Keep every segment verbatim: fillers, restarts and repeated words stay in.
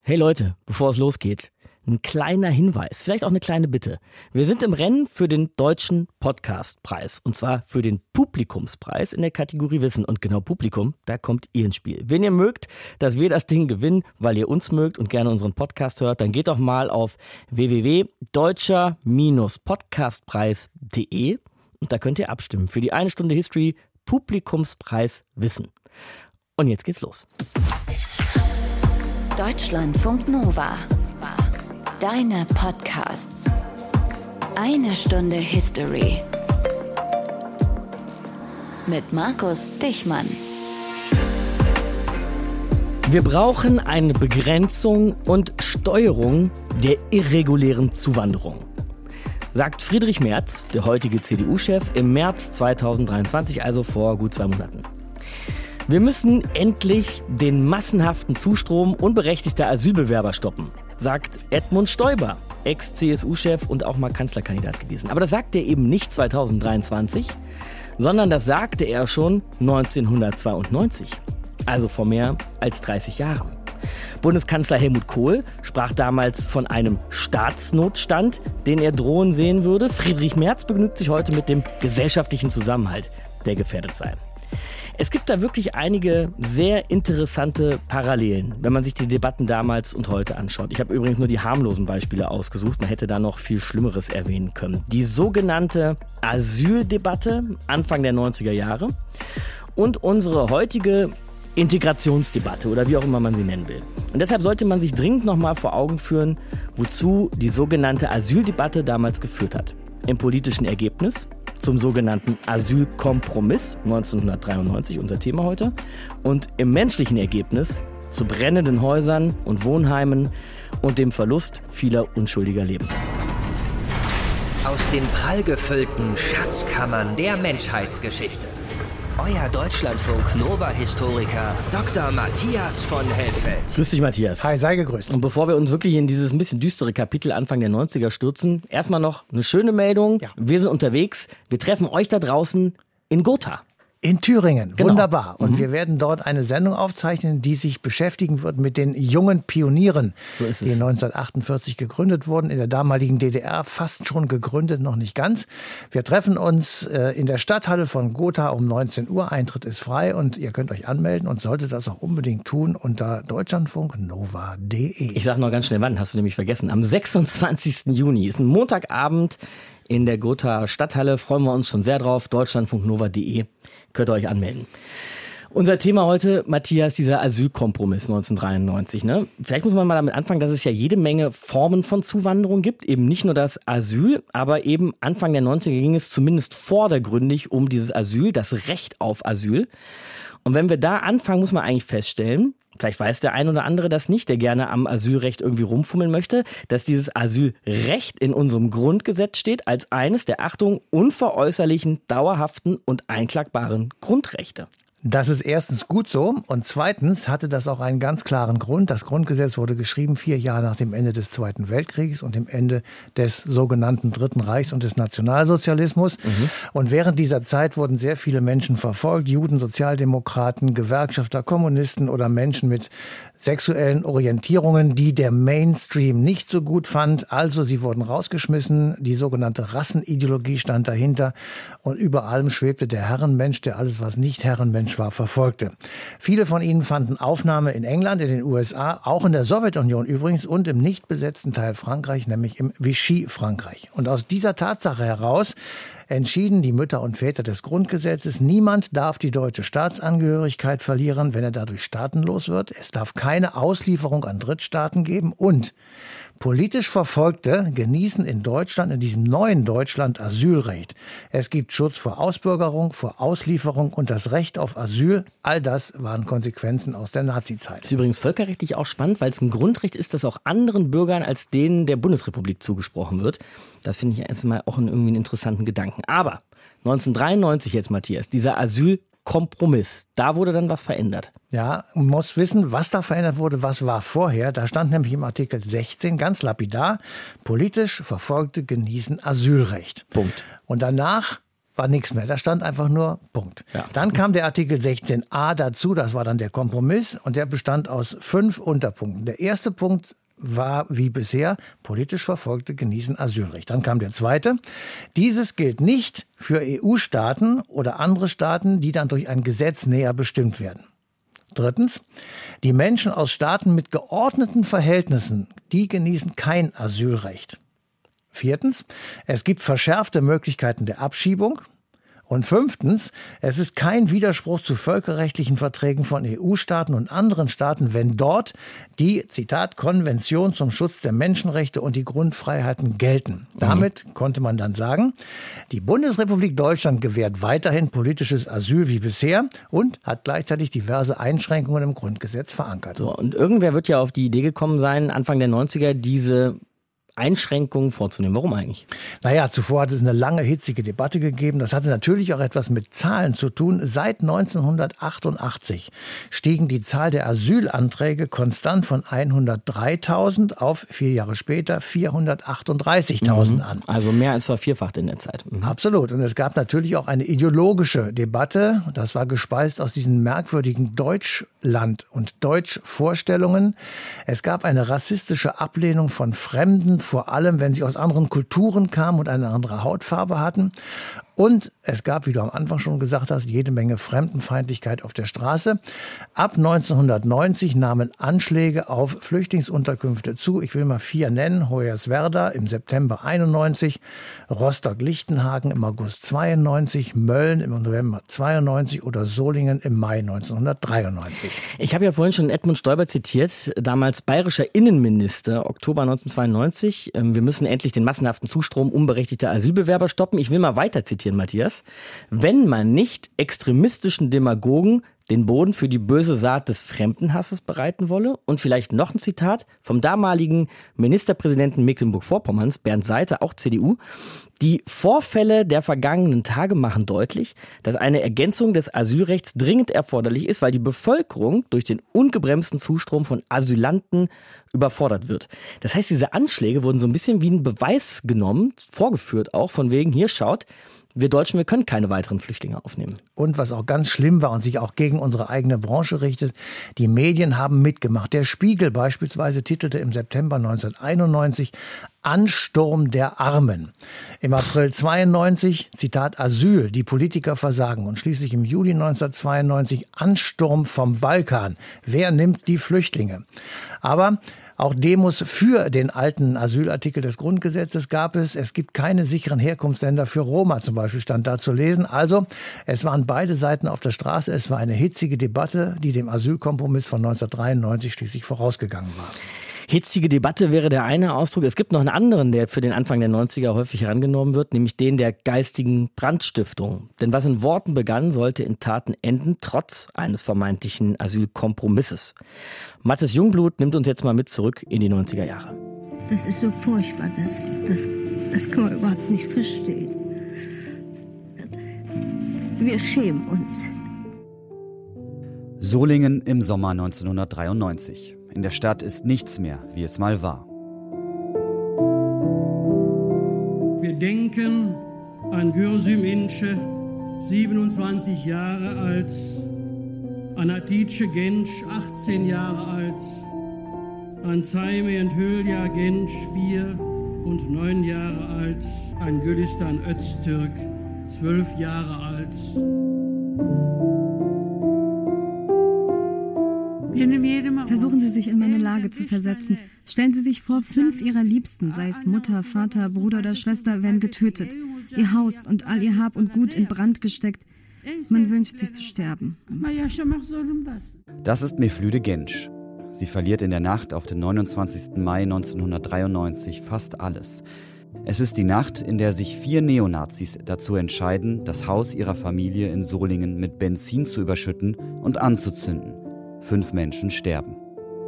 Hey Leute, bevor es losgeht, ein kleiner Hinweis, vielleicht auch eine kleine Bitte. Wir sind im Rennen für den Deutschen Podcastpreis und zwar für den Publikumspreis in der Kategorie Wissen. Und genau Publikum, da kommt ihr ins Spiel. Wenn ihr mögt, dass wir das Ding gewinnen, weil ihr uns mögt und gerne unseren Podcast hört, dann geht doch mal auf w w w punkt deutscher podcastpreis punkt d e und da könnt ihr abstimmen für die eine Stunde History Publikumspreis Wissen. Und jetzt geht's los. Deutschlandfunk Nova. Deine Podcasts. Eine Stunde History. Mit Markus Dichmann. Wir brauchen eine Begrenzung und Steuerung der irregulären Zuwanderung, sagt Friedrich Merz, der heutige C D U-Chef, im März zweitausenddreiundzwanzig, also vor gut zwei Monaten. Wir müssen endlich den massenhaften Zustrom unberechtigter Asylbewerber stoppen, sagt Edmund Stoiber, Ex-C S U-Chef und auch mal Kanzlerkandidat gewesen. Aber das sagte er eben nicht zweitausenddreiundzwanzig, sondern das sagte er schon neunzehnhundertzweiundneunzig, also vor mehr als dreißig Jahren. Bundeskanzler Helmut Kohl sprach damals von einem Staatsnotstand, den er drohen sehen würde. Friedrich Merz begnügt sich heute mit dem gesellschaftlichen Zusammenhalt, der gefährdet sei. Es gibt da wirklich einige sehr interessante Parallelen, wenn man sich die Debatten damals und heute anschaut. Ich habe übrigens nur die harmlosen Beispiele ausgesucht, man hätte da noch viel Schlimmeres erwähnen können. Die sogenannte Asyldebatte Anfang der neunziger Jahre und unsere heutige Integrationsdebatte oder wie auch immer man sie nennen will. Und deshalb sollte man sich dringend nochmal vor Augen führen, wozu die sogenannte Asyldebatte damals geführt hat. Im politischen Ergebnis zum sogenannten Asylkompromiss neunzehnhundertdreiundneunzig, unser Thema heute, und im menschlichen Ergebnis zu brennenden Häusern und Wohnheimen und dem Verlust vieler unschuldiger Leben. Aus den prallgefüllten Schatzkammern der Menschheitsgeschichte. Euer Deutschlandfunk-Nova-Historiker Doktor Matthias von Helfeld. Grüß dich, Matthias. Hi, sei gegrüßt. Und bevor wir uns wirklich in dieses ein bisschen düstere Kapitel Anfang der neunziger stürzen, erstmal noch eine schöne Meldung. Ja. Wir sind unterwegs. Wir treffen euch da draußen in Gotha. In Thüringen, genau. Wunderbar. Und mhm. wir werden dort eine Sendung aufzeichnen, die sich beschäftigen wird mit den jungen Pionieren, so ist es. die neunzehnhundertachtundvierzig gegründet wurden, in der damaligen D D R, fast schon gegründet, noch nicht ganz. Wir treffen uns äh, in der Stadthalle von Gotha um neunzehn Uhr, Eintritt ist frei und ihr könnt euch anmelden und solltet das auch unbedingt tun unter deutschlandfunk nova punkt d e. Ich sag noch ganz schnell wann, hast du nämlich vergessen. Am sechsundzwanzigsten Juni ist ein Montagabend in der Gotha Stadthalle, freuen wir uns schon sehr drauf, deutschlandfunk nova punkt d e. Könnt ihr euch anmelden. Unser Thema heute, Matthias, dieser Asylkompromiss neunzehnhundertdreiundneunzig. Ne? Vielleicht muss man mal damit anfangen, dass es ja jede Menge Formen von Zuwanderung gibt. Eben nicht nur das Asyl, aber eben Anfang der neunziger ging es zumindest vordergründig um dieses Asyl, das Recht auf Asyl. Und wenn wir da anfangen, muss man eigentlich feststellen, vielleicht weiß der ein oder andere das nicht, der gerne am Asylrecht irgendwie rumfummeln möchte, dass dieses Asylrecht in unserem Grundgesetz steht als eines der, Achtung, unveräußerlichen, dauerhaften und einklagbaren Grundrechte. Das ist erstens gut so und zweitens hatte das auch einen ganz klaren Grund. Das Grundgesetz wurde geschrieben vier Jahre nach dem Ende des Zweiten Weltkrieges und dem Ende des sogenannten Dritten Reichs und des Nationalsozialismus. Mhm. Und während dieser Zeit wurden sehr viele Menschen verfolgt, Juden, Sozialdemokraten, Gewerkschafter, Kommunisten oder Menschen mit sexuellen Orientierungen, die der Mainstream nicht so gut fand. Also sie wurden rausgeschmissen, die sogenannte Rassenideologie stand dahinter und über allem schwebte der Herrenmensch, der alles, was nicht Herrenmensch war, verfolgte. Viele von ihnen fanden Aufnahme in England, in den U S A, auch in der Sowjetunion übrigens und im nicht besetzten Teil Frankreich, nämlich im Vichy-Frankreich. Und aus dieser Tatsache heraus entschieden die Mütter und Väter des Grundgesetzes, niemand darf die deutsche Staatsangehörigkeit verlieren, wenn er dadurch staatenlos wird. Es darf keine Auslieferung an Drittstaaten geben und politisch Verfolgte genießen in Deutschland, in diesem neuen Deutschland, Asylrecht. Es gibt Schutz vor Ausbürgerung, vor Auslieferung und das Recht auf Asyl. All das waren Konsequenzen aus der Nazizeit. Das ist übrigens völkerrechtlich auch spannend, weil es ein Grundrecht ist, das auch anderen Bürgern als denen der Bundesrepublik zugesprochen wird. Das finde ich erstmal auch einen, irgendwie einen interessanten Gedanken. Aber neunzehnhundertdreiundneunzig jetzt, Matthias, dieser Asyl Kompromiss. Da wurde dann was verändert. Ja, man muss wissen, was da verändert wurde, was war vorher. Da stand nämlich im Artikel sechzehn ganz lapidar, politisch Verfolgte genießen Asylrecht. Punkt. Und danach war nichts mehr. Da stand einfach nur Punkt. Ja. Dann kam der Artikel sechzehn a dazu, das war dann der Kompromiss und der bestand aus fünf Unterpunkten. Der erste Punkt war wie bisher, politisch Verfolgte genießen Asylrecht. Dann kam der zweite. Dieses gilt nicht für E U-Staaten oder andere Staaten, die dann durch ein Gesetz näher bestimmt werden. Drittens, die Menschen aus Staaten mit geordneten Verhältnissen, die genießen kein Asylrecht. Viertens, es gibt verschärfte Möglichkeiten der Abschiebung. Und fünftens, es ist kein Widerspruch zu völkerrechtlichen Verträgen von E U-Staaten und anderen Staaten, wenn dort die, Zitat, Konvention zum Schutz der Menschenrechte und die Grundfreiheiten gelten. Damit mhm. konnte man dann sagen, die Bundesrepublik Deutschland gewährt weiterhin politisches Asyl wie bisher und hat gleichzeitig diverse Einschränkungen im Grundgesetz verankert. So, und irgendwer wird ja auf die Idee gekommen sein, Anfang der neunziger diese Einschränkungen vorzunehmen. Warum eigentlich? Naja, zuvor hat es eine lange, hitzige Debatte gegeben. Das hatte natürlich auch etwas mit Zahlen zu tun. Seit neunzehnhundertachtundachtzig stiegen die Zahl der Asylanträge konstant von hundertdreitausend auf vier Jahre später vierhundertachtunddreißigtausend mhm. an. Also mehr als vervierfacht in der Zeit. Mhm. Absolut. Und es gab natürlich auch eine ideologische Debatte. Das war gespeist aus diesen merkwürdigen Deutschland- und Deutschvorstellungen. Es gab eine rassistische Ablehnung von Fremden, vor allem wenn sie aus anderen Kulturen kamen und eine andere Hautfarbe hatten. Und es gab, wie du am Anfang schon gesagt hast, jede Menge Fremdenfeindlichkeit auf der Straße. Ab neunzehnhundertneunzig nahmen Anschläge auf Flüchtlingsunterkünfte zu. Ich will mal vier nennen. Hoyerswerda im September einundneunzig, Rostock-Lichtenhagen im August zweiundneunzig, Mölln im November zweiundneunzig oder Solingen im Mai neunzehnhundertdreiundneunzig. Ich habe ja vorhin schon Edmund Stoiber zitiert, damals bayerischer Innenminister, Oktober neunzehnhundertzweiundneunzig. Wir müssen endlich den massenhaften Zustrom unberechtigter Asylbewerber stoppen. Ich will mal weiter zitieren, Matthias. Wenn man nicht extremistischen Demagogen den Boden für die böse Saat des Fremdenhasses bereiten wolle. Und vielleicht noch ein Zitat vom damaligen Ministerpräsidenten Mecklenburg-Vorpommerns, Bernd Seiter, auch C D U. Die Vorfälle der vergangenen Tage machen deutlich, dass eine Ergänzung des Asylrechts dringend erforderlich ist, weil die Bevölkerung durch den ungebremsten Zustrom von Asylanten überfordert wird. Das heißt, diese Anschläge wurden so ein bisschen wie ein Beweis genommen, vorgeführt auch, von wegen, hier schaut, wir Deutschen, wir können keine weiteren Flüchtlinge aufnehmen. Und was auch ganz schlimm war und sich auch gegen unsere eigene Branche richtet, die Medien haben mitgemacht. Der Spiegel beispielsweise titelte im September neunzehnhunderteinundneunzig Ansturm der Armen. Im April zweiundneunzig, Zitat, Asyl, die Politiker versagen. Und schließlich im Juli neunzehnhundertzweiundneunzig Ansturm vom Balkan. Wer nimmt die Flüchtlinge? Aber auch Demos für den alten Asylartikel des Grundgesetzes gab es. Es gibt keine sicheren Herkunftsländer für Roma zum Beispiel, stand da zu lesen. Also es waren beide Seiten auf der Straße. Es war eine hitzige Debatte, die dem Asylkompromiss von neunzehnhundertdreiundneunzig schließlich vorausgegangen war. Hitzige Debatte wäre der eine Ausdruck. Es gibt noch einen anderen, der für den Anfang der neunziger häufig herangenommen wird, nämlich den der geistigen Brandstiftung. Denn was in Worten begann, sollte in Taten enden, trotz eines vermeintlichen Asylkompromisses. Mathis Jungblut nimmt uns jetzt mal mit zurück in die neunziger Jahre. Das ist so furchtbar, das, das, das kann man überhaupt nicht verstehen. Wir schämen uns. Solingen im Sommer neunzehnhundertdreiundneunzig. In der Stadt ist nichts mehr, wie es mal war. Wir denken an Gürsüm Ince, siebenundzwanzig Jahre alt, an Hatice Genç, achtzehn Jahre alt, an Saime und Hülya Genç, vier und neun Jahre alt, an Gülistan Öztürk, zwölf Jahre alt. Versuchen Sie sich in meine Lage zu versetzen. Stellen Sie sich vor, fünf Ihrer Liebsten, sei es Mutter, Vater, Bruder oder Schwester, werden getötet. Ihr Haus und all Ihr Hab und Gut in Brand gesteckt. Man wünscht sich zu sterben. Das ist Mevlüde Genç. Sie verliert in der Nacht auf den neunundzwanzigsten Mai neunzehnhundertdreiundneunzig fast alles. Es ist die Nacht, in der sich vier Neonazis dazu entscheiden, das Haus ihrer Familie in Solingen mit Benzin zu überschütten und anzuzünden. Fünf Menschen sterben.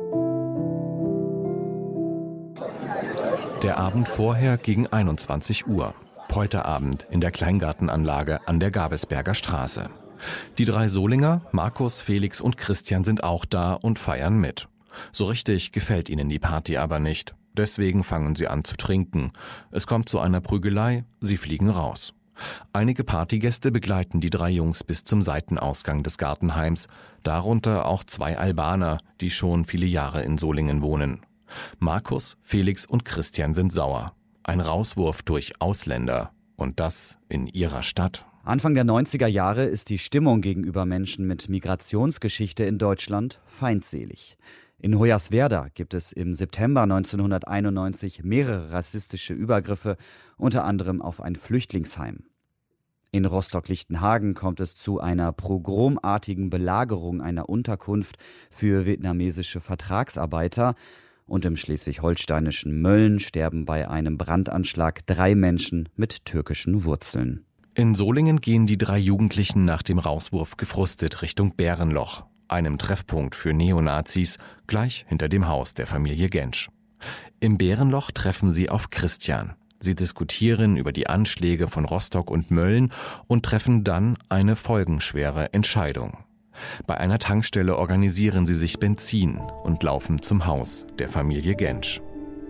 Der Abend vorher gegen einundzwanzig Uhr. Polterabend in der Kleingartenanlage an der Gabelsberger Straße. Die drei Solinger, Markus, Felix und Christian, sind auch da und feiern mit. So richtig gefällt ihnen die Party aber nicht. Deswegen fangen sie an zu trinken. Es kommt zu einer Prügelei, sie fliegen raus. Einige Partygäste begleiten die drei Jungs bis zum Seitenausgang des Gartenheims, darunter auch zwei Albaner, die schon viele Jahre in Solingen wohnen. Markus, Felix und Christian sind sauer. Ein Rauswurf durch Ausländer. Und das in ihrer Stadt. Anfang der neunziger Jahre ist die Stimmung gegenüber Menschen mit Migrationsgeschichte in Deutschland feindselig. In Hoyerswerda gibt es im September neunzehnhunderteinundneunzig mehrere rassistische Übergriffe, unter anderem auf ein Flüchtlingsheim. In Rostock-Lichtenhagen kommt es zu einer pogromartigen Belagerung einer Unterkunft für vietnamesische Vertragsarbeiter. Und im schleswig-holsteinischen Mölln sterben bei einem Brandanschlag drei Menschen mit türkischen Wurzeln. In Solingen gehen die drei Jugendlichen nach dem Rauswurf gefrustet Richtung Bärenloch, einem Treffpunkt für Neonazis, gleich hinter dem Haus der Familie Gensch. Im Bärenloch treffen sie auf Christian. Sie diskutieren über die Anschläge von Rostock und Mölln und treffen dann eine folgenschwere Entscheidung. Bei einer Tankstelle organisieren sie sich Benzin und laufen zum Haus der Familie Gensch.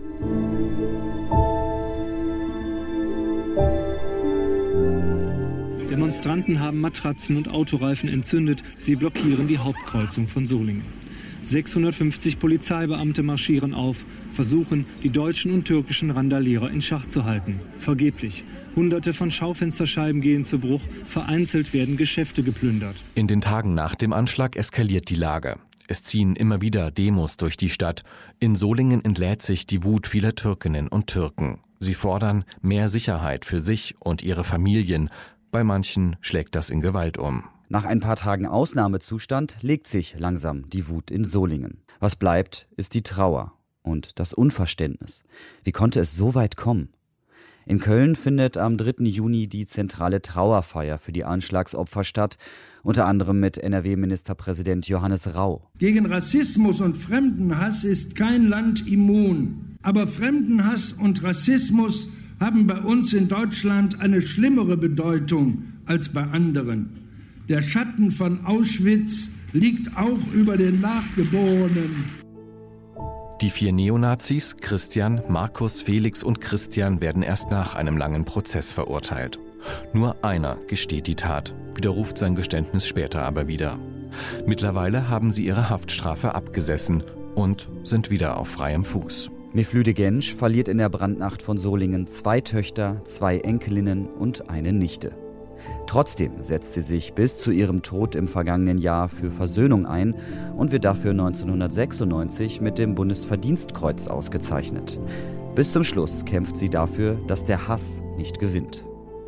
Demonstranten haben Matratzen und Autoreifen entzündet. Sie blockieren die Hauptkreuzung von Solingen. sechshundertfünfzig Polizeibeamte marschieren auf, versuchen, die deutschen und türkischen Randalierer in Schach zu halten. Vergeblich. Hunderte von Schaufensterscheiben gehen zu Bruch, vereinzelt werden Geschäfte geplündert. In den Tagen nach dem Anschlag eskaliert die Lage. Es ziehen immer wieder Demos durch die Stadt. In Solingen entlädt sich die Wut vieler Türkinnen und Türken. Sie fordern mehr Sicherheit für sich und ihre Familien. Bei manchen schlägt das in Gewalt um. Nach ein paar Tagen Ausnahmezustand legt sich langsam die Wut in Solingen. Was bleibt, ist die Trauer und das Unverständnis. Wie konnte es so weit kommen? In Köln findet am dritten Juni die zentrale Trauerfeier für die Anschlagsopfer statt, unter anderem mit N R W-Ministerpräsident Johannes Rau. Gegen Rassismus und Fremdenhass ist kein Land immun. Aber Fremdenhass und Rassismus haben bei uns in Deutschland eine schlimmere Bedeutung als bei anderen. Der Schatten von Auschwitz liegt auch über den Nachgeborenen. Die vier Neonazis, Christian, Markus, Felix und Christian, werden erst nach einem langen Prozess verurteilt. Nur einer gesteht die Tat, widerruft sein Geständnis später aber wieder. Mittlerweile haben sie ihre Haftstrafe abgesessen und sind wieder auf freiem Fuß. Meflüde Gensch verliert in der Brandnacht von Solingen zwei Töchter, zwei Enkelinnen und eine Nichte. Trotzdem setzt sie sich bis zu ihrem Tod im vergangenen Jahr für Versöhnung ein und wird dafür neunzehnhundertsechsundneunzig mit dem Bundesverdienstkreuz ausgezeichnet. Bis zum Schluss kämpft sie dafür, dass der Hass nicht gewinnt.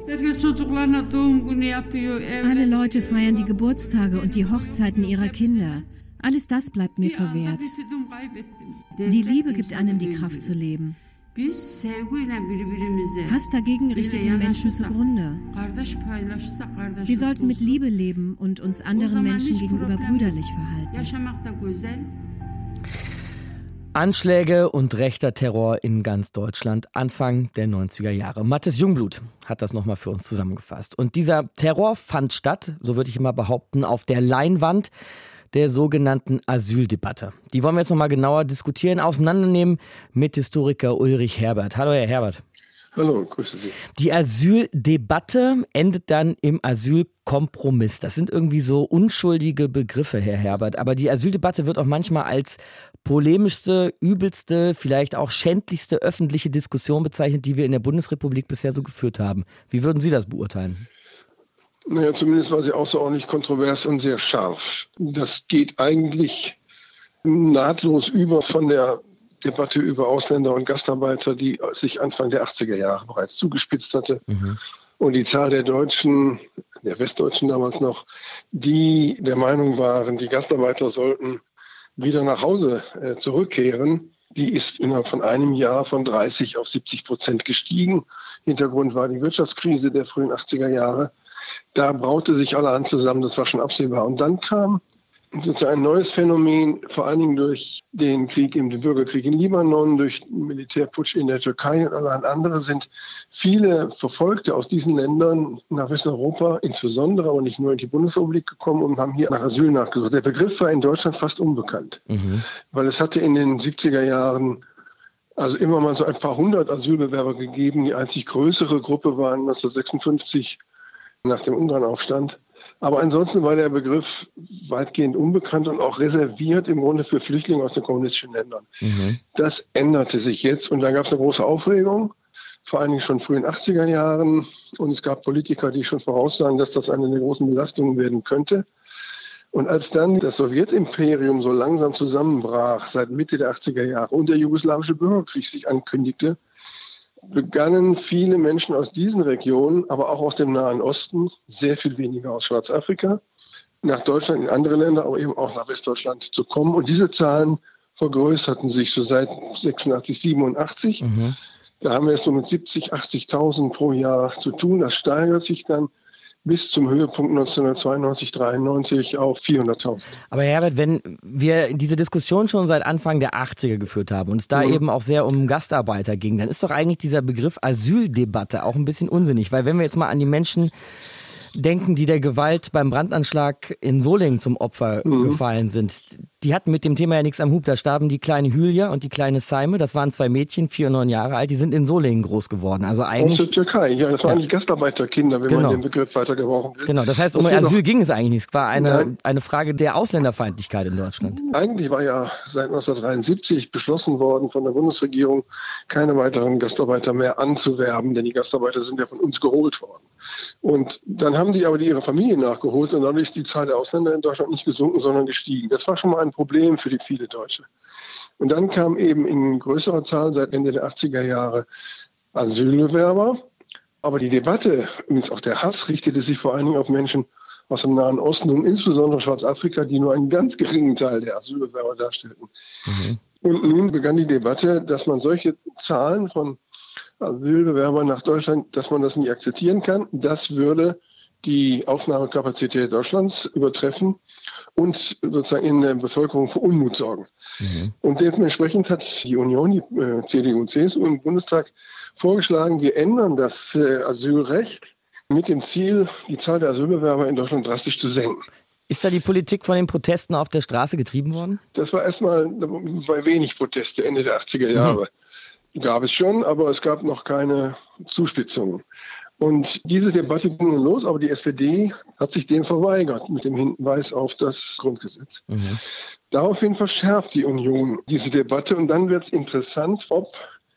Alle Leute feiern die Geburtstage und die Hochzeiten ihrer Kinder. Alles das bleibt mir verwehrt. Die Liebe gibt einem die Kraft zu leben. Hass dagegen richtet den Menschen zugrunde. Wir sollten mit Liebe leben und uns anderen Menschen gegenüber brüderlich verhalten. Anschläge und rechter Terror in ganz Deutschland Anfang der neunziger Jahre. Mathis Jungblut hat das nochmal für uns zusammengefasst. Und dieser Terror fand statt, so würde ich immer behaupten, auf der Leinwand der sogenannten Asyldebatte. Die wollen wir jetzt nochmal genauer diskutieren, auseinandernehmen mit Historiker Ulrich Herbert. Hallo, Herr Herbert. Hallo, grüße Sie. Die Asyldebatte endet dann im Asylkompromiss. Das sind irgendwie so unschuldige Begriffe, Herr Herbert. Aber die Asyldebatte wird auch manchmal als polemischste, übelste, vielleicht auch schändlichste öffentliche Diskussion bezeichnet, die wir in der Bundesrepublik bisher so geführt haben. Wie würden Sie das beurteilen? Naja, zumindest war sie außerordentlich kontrovers und sehr scharf. Das geht eigentlich nahtlos über von der Debatte über Ausländer und Gastarbeiter, die sich Anfang der achtziger Jahre bereits zugespitzt hatte. Mhm. Und die Zahl der Deutschen, der Westdeutschen damals noch, die der Meinung waren, die Gastarbeiter sollten wieder nach Hause äh, zurückkehren, die ist innerhalb von einem Jahr von dreißig auf siebzig Prozent gestiegen. Hintergrund war die Wirtschaftskrise der frühen achtziger Jahre. Da braute sich allerhand zusammen, das war schon absehbar. Und dann kam sozusagen ein neues Phänomen, vor allen Dingen durch den Krieg, den Bürgerkrieg in Libanon, durch den Militärputsch in der Türkei und allerhand andere sind viele Verfolgte aus diesen Ländern nach Westeuropa, insbesondere, aber nicht nur in die Bundesrepublik gekommen und haben hier nach Asyl nachgesucht. Der Begriff war in Deutschland fast unbekannt, mhm. weil es hatte in den siebziger Jahren also immer mal so ein paar hundert Asylbewerber gegeben. Die einzig größere Gruppe waren neunzehnhundertsechsundfünfzig nach dem Ungarnaufstand. Aber ansonsten war der Begriff weitgehend unbekannt und auch reserviert im Grunde für Flüchtlinge aus den kommunistischen Ländern. Mhm. Das änderte sich jetzt und da gab es eine große Aufregung, vor allen Dingen schon früh in den achtziger Jahren. Und es gab Politiker, die schon voraussagen, dass das eine der großen Belastungen werden könnte. Und als dann das Sowjetimperium so langsam zusammenbrach, seit Mitte der achtziger Jahre, und der jugoslawische Bürgerkrieg sich ankündigte, begannen viele Menschen aus diesen Regionen, aber auch aus dem Nahen Osten, sehr viel weniger aus Schwarzafrika, nach Deutschland, in andere Länder, aber eben auch nach Westdeutschland zu kommen. Und diese Zahlen vergrößerten sich so seit sechsundachtzig, siebenundachtzig. Mhm. Da haben wir es so mit siebzig, achtzigtausend pro Jahr zu tun. Das steigert sich dann bis zum Höhepunkt neunzehnhundertzweiundneunzig, dreiundneunzig auf vierhunderttausend. Aber Herbert, wenn wir diese Diskussion schon seit Anfang der achtziger geführt haben und es da mhm. eben auch sehr um Gastarbeiter ging, dann ist doch eigentlich dieser Begriff Asyldebatte auch ein bisschen unsinnig. Weil wenn wir jetzt mal an die Menschen denken, die der Gewalt beim Brandanschlag in Solingen zum Opfer mhm. gefallen sind, die hatten mit dem Thema ja nichts am Hut. Da starben die kleine Hülya und die kleine Saime. Das waren zwei Mädchen, vier und neun Jahre alt. Die sind in Solingen groß geworden. Also eigentlich, aus der Türkei. Ja, das waren ja. eigentlich Gastarbeiterkinder, wenn genau. man den Begriff weiter gebrauchen will. Genau, das heißt, um das Asyl noch ging es eigentlich nicht. Es war eine, eine Frage der Ausländerfeindlichkeit in Deutschland. Eigentlich war ja seit neunzehnhundertdreiundsiebzig beschlossen worden von der Bundesregierung, keine weiteren Gastarbeiter mehr anzuwerben, denn die Gastarbeiter sind ja von uns geholt worden. Und dann haben die aber die ihre Familien nachgeholt und dadurch ist die Zahl der Ausländer in Deutschland nicht gesunken, sondern gestiegen. Das war schon mal ein Problem für die viele Deutsche. Und dann kam eben in größerer Zahl seit Ende der achtziger Jahre Asylbewerber. Aber die Debatte, übrigens auch der Hass, richtete sich vor allen Dingen auf Menschen aus dem Nahen Osten und insbesondere Schwarzafrika, die nur einen ganz geringen Teil der Asylbewerber darstellten. Mhm. Und nun begann die Debatte, dass man solche Zahlen von Asylbewerbern nach Deutschland, dass man das nicht akzeptieren kann. Das würde die Aufnahmekapazität Deutschlands übertreffen und sozusagen in der Bevölkerung für Unmut sorgen. Mhm. Und dementsprechend hat die Union, die äh, C D U und C S U im Bundestag vorgeschlagen, wir ändern das äh, Asylrecht mit dem Ziel, die Zahl der Asylbewerber in Deutschland drastisch zu senken. Ist da die Politik von den Protesten auf der Straße getrieben worden? Das war erstmal bei wenig Proteste Ende der achtziger Jahre. Mhm. Gab es schon, aber es gab noch keine Zuspitzungen. Und diese Debatte ging nun los, aber die S P D hat sich dem verweigert mit dem Hinweis auf das Grundgesetz. Mhm. Daraufhin verschärft die Union diese Debatte und dann wird es interessant, ob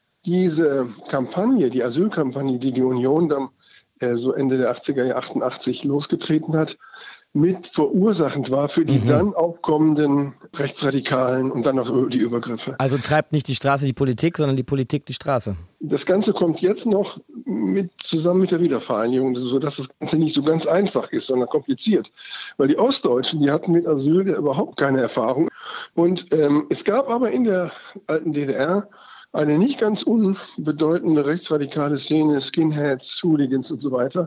diese Kampagne, die Asylkampagne, die die Union dann äh, so Ende der achtziger Jahre, achtundachtzig losgetreten hat, mit verursachend war für die mhm. dann aufkommenden Rechtsradikalen und dann auch die Übergriffe. Also treibt nicht die Straße die Politik, sondern die Politik die Straße. Das Ganze kommt jetzt noch mit, zusammen mit der Wiedervereinigung, sodass das Ganze nicht so ganz einfach ist, sondern kompliziert. Weil die Ostdeutschen, die hatten mit Asyl überhaupt keine Erfahrung. Und ähm, es gab aber in der alten D D R eine nicht ganz unbedeutende rechtsradikale Szene, Skinheads, Hooligans und so weiter,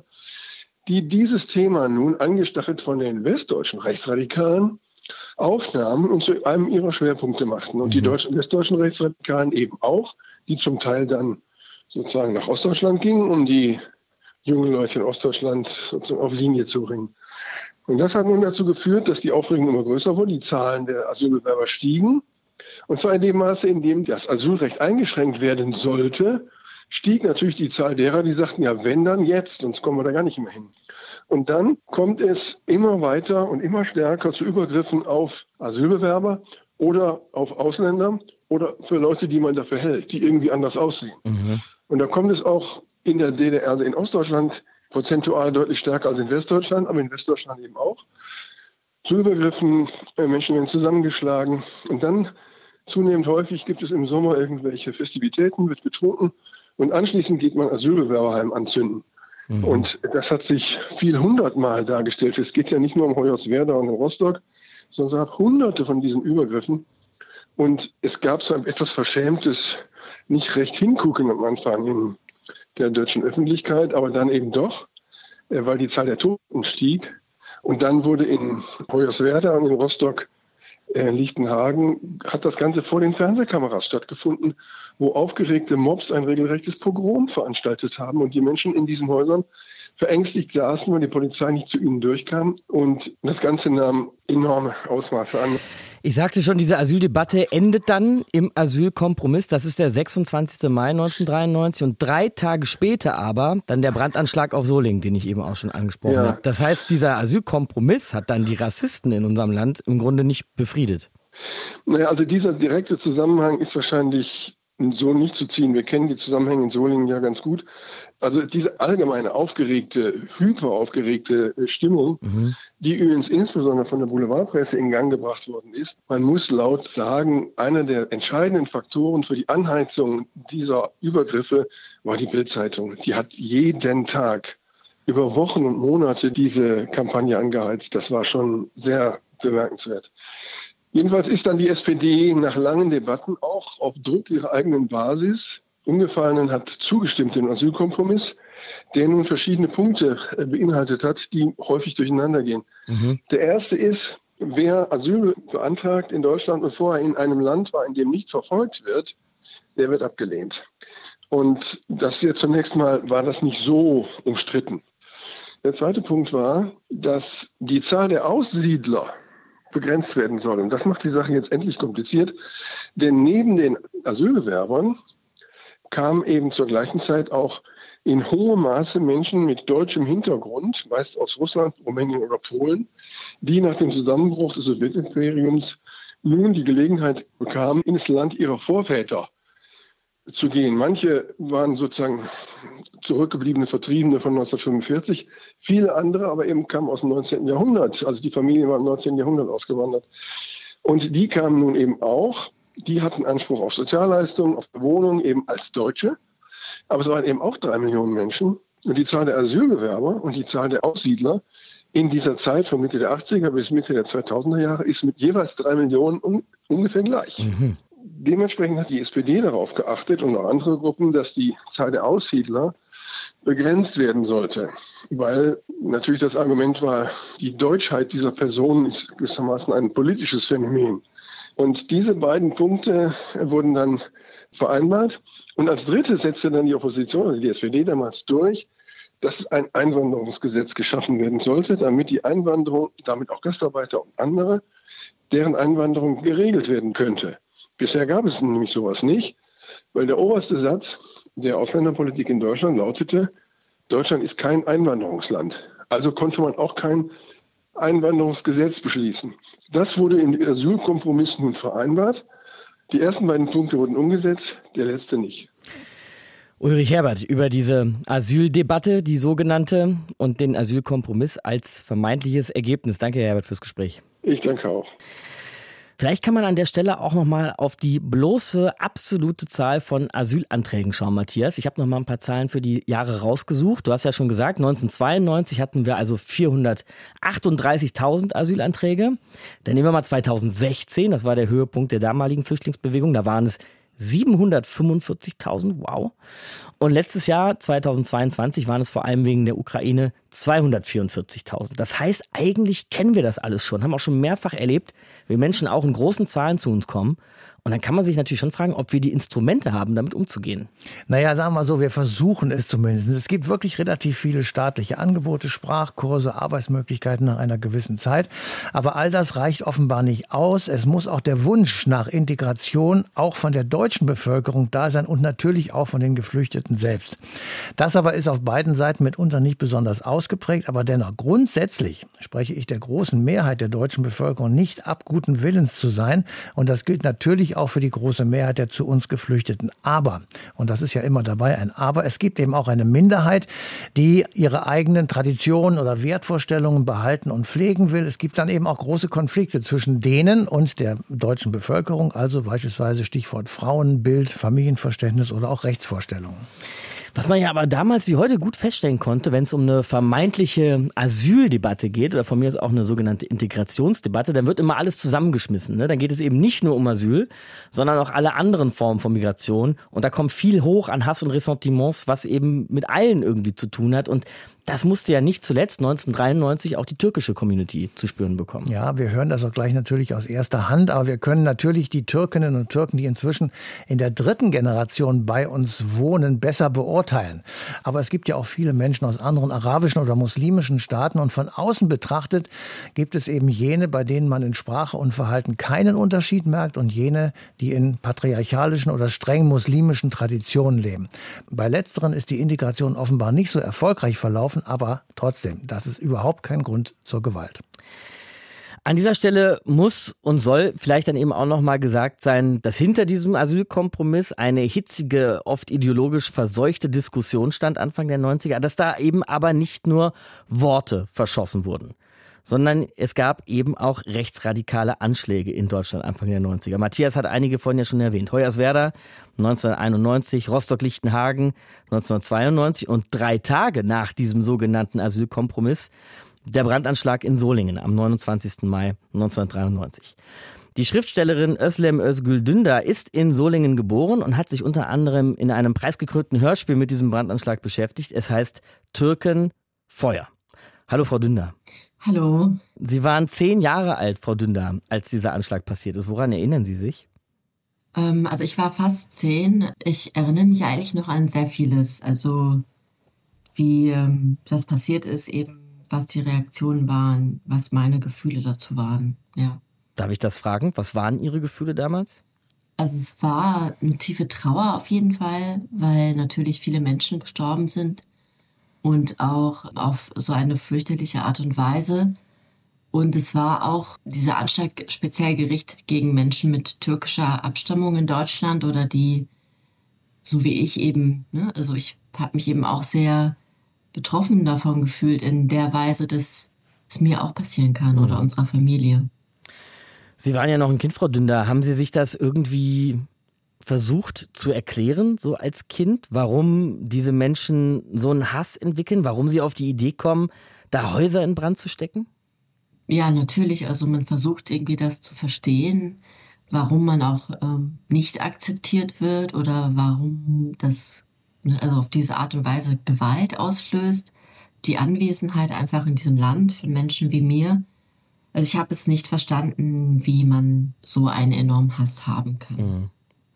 die dieses Thema nun, angestachelt von den westdeutschen Rechtsradikalen, aufnahmen und zu einem ihrer Schwerpunkte machten. Und mhm. die deutschen, westdeutschen Rechtsradikalen eben auch, die zum Teil dann sozusagen nach Ostdeutschland gingen, um die jungen Leute in Ostdeutschland sozusagen auf Linie zu bringen. Und das hat nun dazu geführt, dass die Aufregung immer größer wurde, die Zahlen der Asylbewerber stiegen. Und zwar in dem Maße, in dem das Asylrecht eingeschränkt werden sollte, stieg natürlich die Zahl derer, die sagten, ja, wenn dann jetzt, sonst kommen wir da gar nicht mehr hin. Und dann kommt es immer weiter und immer stärker zu Übergriffen auf Asylbewerber oder auf Ausländer oder für Leute, die man dafür hält, die irgendwie anders aussehen. Mhm. Und da kommt es auch in der D D R, also in Ostdeutschland, prozentual deutlich stärker als in Westdeutschland, aber in Westdeutschland eben auch, zu Übergriffen, Menschen werden zusammengeschlagen. Und dann zunehmend häufig gibt es im Sommer irgendwelche Festivitäten, wird getrunken. Und anschließend geht man Asylbewerberheim anzünden. Mhm. Und das hat sich viel hundertmal dargestellt. Es geht ja nicht nur um Hoyerswerda und Rostock, sondern es gab hunderte von diesen Übergriffen. Und es gab so ein etwas verschämtes, nicht recht hingucken am Anfang in der deutschen Öffentlichkeit, aber dann eben doch, weil die Zahl der Toten stieg. Und dann wurde in Hoyerswerda und in Rostock, äh, Lichtenhagen, hat das Ganze vor den Fernsehkameras stattgefunden, wo aufgeregte Mobs ein regelrechtes Pogrom veranstaltet haben und die Menschen in diesen Häusern verängstigt saßen, weil die Polizei nicht zu ihnen durchkam. Und das Ganze nahm enorme Ausmaße an. Ich sagte schon, diese Asyldebatte endet dann im Asylkompromiss. Das ist der sechsundzwanzigster Mai neunzehnhundertdreiundneunzig und drei Tage später aber dann der Brandanschlag auf Solingen, den ich eben auch schon angesprochen ja. habe. Das heißt, dieser Asylkompromiss hat dann die Rassisten in unserem Land im Grunde nicht befriedet. Naja, also dieser direkte Zusammenhang ist wahrscheinlich so nicht zu ziehen. Wir kennen die Zusammenhänge in Solingen ja ganz gut. Also diese allgemeine aufgeregte, hyperaufgeregte Stimmung, mhm. die übrigens insbesondere von der Boulevardpresse in Gang gebracht worden ist. Man muss laut sagen, einer der entscheidenden Faktoren für die Anheizung dieser Übergriffe war die Bild-Zeitung. Die hat jeden Tag über Wochen und Monate diese Kampagne angeheizt. Das war schon sehr bemerkenswert. Jedenfalls ist dann die S P D nach langen Debatten auch auf Druck ihrer eigenen Basis umgefallen und hat zugestimmt dem Asylkompromiss, der nun verschiedene Punkte beinhaltet hat, die häufig durcheinander gehen. Mhm. Der erste ist, wer Asyl beantragt in Deutschland und vorher in einem Land war, in dem nicht verfolgt wird, der wird abgelehnt. Und das jetzt zunächst mal war das nicht so umstritten. Der zweite Punkt war, dass die Zahl der Aussiedler begrenzt werden soll. Und das macht die Sache jetzt endlich kompliziert, denn neben den Asylbewerbern kamen eben zur gleichen Zeit auch in hohem Maße Menschen mit deutschem Hintergrund, meist aus Russland, Rumänien oder Polen, die nach dem Zusammenbruch des Sowjetimperiums nun die Gelegenheit bekamen, ins Land ihrer Vorväter zu gehen. Manche waren sozusagen zurückgebliebene Vertriebene von neunzehnhundertfünfundvierzig, viele andere aber eben kamen aus dem neunzehnten Jahrhundert. Also die Familie war im neunzehnten Jahrhundert ausgewandert. Und die kamen nun eben auch, die hatten Anspruch auf Sozialleistungen, auf Wohnungen eben als Deutsche. Aber es waren eben auch drei Millionen Menschen. Und die Zahl der Asylbewerber und die Zahl der Aussiedler in dieser Zeit von Mitte der achtziger bis Mitte der zweitausender Jahre ist mit jeweils drei Millionen un- ungefähr gleich. Mhm. Dementsprechend hat die S P D darauf geachtet und auch andere Gruppen, dass die Zahl der Aussiedler begrenzt werden sollte. Weil natürlich das Argument war, die Deutschheit dieser Personen ist gewissermaßen ein politisches Phänomen. Und diese beiden Punkte wurden dann vereinbart. Und als drittes setzte dann die Opposition, also die S P D damals durch, dass ein Einwanderungsgesetz geschaffen werden sollte, damit die Einwanderung, damit auch Gastarbeiter und andere, deren Einwanderung geregelt werden könnte. Bisher gab es nämlich sowas nicht, weil der oberste Satz der Ausländerpolitik in Deutschland lautete, Deutschland ist kein Einwanderungsland. Also konnte man auch kein Einwanderungsgesetz beschließen. Das wurde im Asylkompromiss nun vereinbart. Die ersten beiden Punkte wurden umgesetzt, der letzte nicht. Ulrich Herbert über diese Asyldebatte, die sogenannte, und den Asylkompromiss als vermeintliches Ergebnis. Danke, Herr Herbert, fürs Gespräch. Ich danke auch. Vielleicht kann man an der Stelle auch nochmal auf die bloße absolute Zahl von Asylanträgen schauen, Matthias. Ich habe noch mal ein paar Zahlen für die Jahre rausgesucht. Du hast ja schon gesagt, neunzehnhundertzweiundneunzig hatten wir also vierhundertachtunddreißigtausend Asylanträge. Dann nehmen wir mal zweitausendsechzehn, das war der Höhepunkt der damaligen Flüchtlingsbewegung. Da waren es siebenhundertfünfundvierzigtausend, wow. Und letztes Jahr, zweitausendzweiundzwanzig, waren es vor allem wegen der Ukraine zweihundertvierundvierzigtausend. Das heißt, eigentlich kennen wir das alles schon, haben auch schon mehrfach erlebt, wie Menschen auch in großen Zahlen zu uns kommen. Und dann kann man sich natürlich schon fragen, ob wir die Instrumente haben, damit umzugehen. Naja, sagen wir mal so, wir versuchen es zumindest. Es gibt wirklich relativ viele staatliche Angebote, Sprachkurse, Arbeitsmöglichkeiten nach einer gewissen Zeit. Aber all das reicht offenbar nicht aus. Es muss auch der Wunsch nach Integration auch von der deutschen Bevölkerung da sein und natürlich auch von den Geflüchteten selbst. Das aber ist auf beiden Seiten mitunter nicht besonders ausgeprägt. Aber dennoch grundsätzlich spreche ich der großen Mehrheit der deutschen Bevölkerung nicht ab, guten Willens zu sein. Und das gilt natürlich auch für die große Mehrheit der zu uns Geflüchteten. Aber, und das ist ja immer dabei ein Aber, es gibt eben auch eine Minderheit, die ihre eigenen Traditionen oder Wertvorstellungen behalten und pflegen will. Es gibt dann eben auch große Konflikte zwischen denen und der deutschen Bevölkerung, also beispielsweise Stichwort Frauenbild, Familienverständnis oder auch Rechtsvorstellungen. Was man ja aber damals wie heute gut feststellen konnte, wenn es um eine vermeintliche Asyldebatte geht oder von mir aus auch eine sogenannte Integrationsdebatte, dann wird immer alles zusammengeschmissen. Ne? Dann geht es eben nicht nur um Asyl, sondern auch alle anderen Formen von Migration. Und da kommt viel hoch an Hass und Ressentiments, was eben mit allen irgendwie zu tun hat. Und das musste ja nicht zuletzt neunzehnhundertdreiundneunzig auch die türkische Community zu spüren bekommen. Ja, wir hören das auch gleich natürlich aus erster Hand, aber wir können natürlich die Türkinnen und Türken, die inzwischen in der dritten Generation bei uns wohnen, besser beurteilen verurteilen. Aber es gibt ja auch viele Menschen aus anderen arabischen oder muslimischen Staaten und von außen betrachtet gibt es eben jene, bei denen man in Sprache und Verhalten keinen Unterschied merkt und jene, die in patriarchalischen oder streng muslimischen Traditionen leben. Bei letzteren ist die Integration offenbar nicht so erfolgreich verlaufen, aber trotzdem, das ist überhaupt kein Grund zur Gewalt. An dieser Stelle muss und soll vielleicht dann eben auch nochmal gesagt sein, dass hinter diesem Asylkompromiss eine hitzige, oft ideologisch verseuchte Diskussion stand Anfang der neunziger, dass da eben aber nicht nur Worte verschossen wurden, sondern es gab eben auch rechtsradikale Anschläge in Deutschland Anfang der neunziger. Matthias hat einige von ja schon erwähnt. Hoyerswerda neunzehnhunderteinundneunzig, Rostock-Lichtenhagen neunzehnhundertzweiundneunzig und drei Tage nach diesem sogenannten Asylkompromiss der Brandanschlag in Solingen am neunundzwanzigsten Mai neunzehnhundertdreiundneunzig. Die Schriftstellerin Özlem Özgül Dündar ist in Solingen geboren und hat sich unter anderem in einem preisgekrönten Hörspiel mit diesem Brandanschlag beschäftigt. Es heißt Türken Feuer. Hallo Frau Dündar. Hallo. Sie waren zehn Jahre alt, Frau Dündar, als dieser Anschlag passiert ist. Woran erinnern Sie sich? Ähm, also ich war fast zehn. Ich erinnere mich eigentlich noch an sehr vieles. Also wie ähm, das passiert ist, eben was die Reaktionen waren, was meine Gefühle dazu waren, ja. Darf ich das fragen? Was waren Ihre Gefühle damals? Also es war eine tiefe Trauer auf jeden Fall, weil natürlich viele Menschen gestorben sind und auch auf so eine fürchterliche Art und Weise. Und es war auch dieser Anschlag speziell gerichtet gegen Menschen mit türkischer Abstammung in Deutschland oder die, so wie ich eben, ne, also ich habe mich eben auch sehr betroffen davon gefühlt in der Weise, dass es mir auch passieren kann oder unserer Familie. Sie waren ja noch ein Kind, Frau Dündar. Haben Sie sich das irgendwie versucht zu erklären, so als Kind, warum diese Menschen so einen Hass entwickeln, warum sie auf die Idee kommen, da Häuser in Brand zu stecken? Ja, natürlich. Also man versucht irgendwie das zu verstehen, warum man auch ähm, nicht akzeptiert wird oder warum das also auf diese Art und Weise Gewalt auslöst, die Anwesenheit einfach in diesem Land von Menschen wie mir. Also ich habe es nicht verstanden, wie man so einen enormen Hass haben kann. Mhm.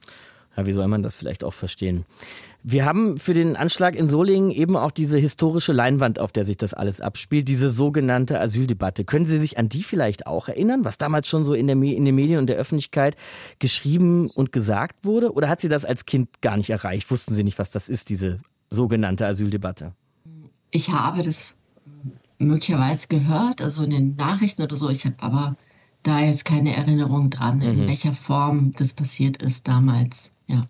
Ja, wie soll man das vielleicht auch verstehen? Wir haben für den Anschlag in Solingen eben auch diese historische Leinwand, auf der sich das alles abspielt, diese sogenannte Asyldebatte. Können Sie sich an die vielleicht auch erinnern, was damals schon so in, der, in den Medien und der Öffentlichkeit geschrieben und gesagt wurde? Oder hat Sie das als Kind gar nicht erreicht? Wussten Sie nicht, was das ist, diese sogenannte Asyldebatte? Ich habe das möglicherweise gehört, also in den Nachrichten oder so. Ich habe aber da jetzt keine Erinnerung dran, in mhm. welcher Form das passiert ist damals. Ja.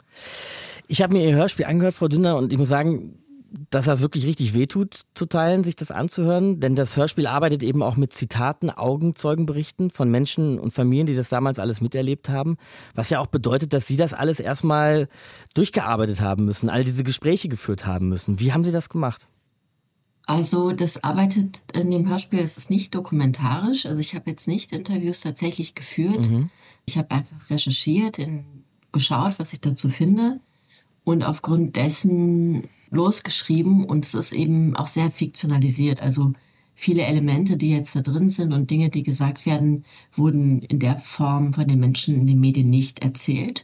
Ich habe mir Ihr Hörspiel angehört, Frau Dündar, und ich muss sagen, dass das wirklich richtig wehtut zu teilen, sich das anzuhören. Denn das Hörspiel arbeitet eben auch mit Zitaten, Augenzeugenberichten von Menschen und Familien, die das damals alles miterlebt haben. Was ja auch bedeutet, dass Sie das alles erstmal durchgearbeitet haben müssen, all diese Gespräche geführt haben müssen. Wie haben Sie das gemacht? Also das arbeitet in dem Hörspiel, es ist nicht dokumentarisch. Also ich habe jetzt nicht Interviews tatsächlich geführt. Mhm. Ich habe einfach recherchiert, in, geschaut, was ich dazu finde. Und aufgrund dessen losgeschrieben, und es ist eben auch sehr fiktionalisiert. Also viele Elemente, die jetzt da drin sind und Dinge, die gesagt werden, wurden in der Form von den Menschen in den Medien nicht erzählt.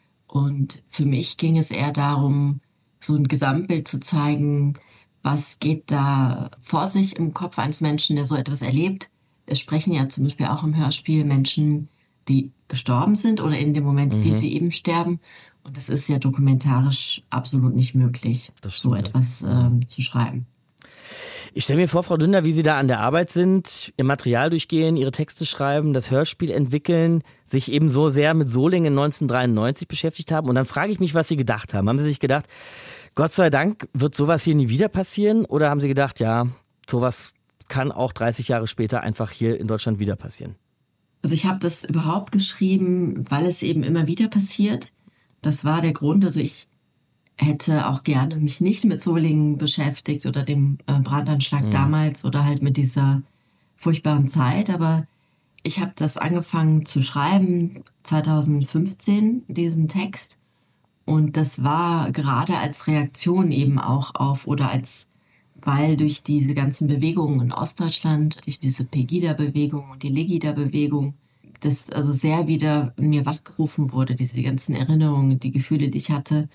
Und für mich ging es eher darum, so ein Gesamtbild zu zeigen, was geht da vor sich im Kopf eines Menschen, der so etwas erlebt. Es sprechen ja zum Beispiel auch im Hörspiel Menschen, die gestorben sind oder in dem Moment, mhm. wie sie eben sterben. Und das ist ja dokumentarisch absolut nicht möglich, so etwas ähm, zu schreiben. Ich stelle mir vor, Frau Dündar, wie Sie da an der Arbeit sind, Ihr Material durchgehen, Ihre Texte schreiben, das Hörspiel entwickeln, sich eben so sehr mit Solingen neunzehnhundertdreiundneunzig beschäftigt haben. Und dann frage ich mich, was Sie gedacht haben. Haben Sie sich gedacht, Gott sei Dank wird sowas hier nie wieder passieren? Oder haben Sie gedacht, ja, sowas kann auch dreißig Jahre später einfach hier in Deutschland wieder passieren? Also ich habe das überhaupt geschrieben, weil es eben immer wieder passiert. Das war der Grund. Also ich hätte auch gerne mich nicht mit Solingen beschäftigt oder dem Brandanschlag mhm. damals oder halt mit dieser furchtbaren Zeit. Aber ich habe das angefangen zu schreiben zweitausendfünfzehn, diesen Text. Und das war gerade als Reaktion eben auch auf oder als, weil durch diese ganzen Bewegungen in Ostdeutschland, durch diese Pegida-Bewegung und die Legida-Bewegung, das also sehr wieder in mir wachgerufen wurde, diese ganzen Erinnerungen, die Gefühle, die ich hatte.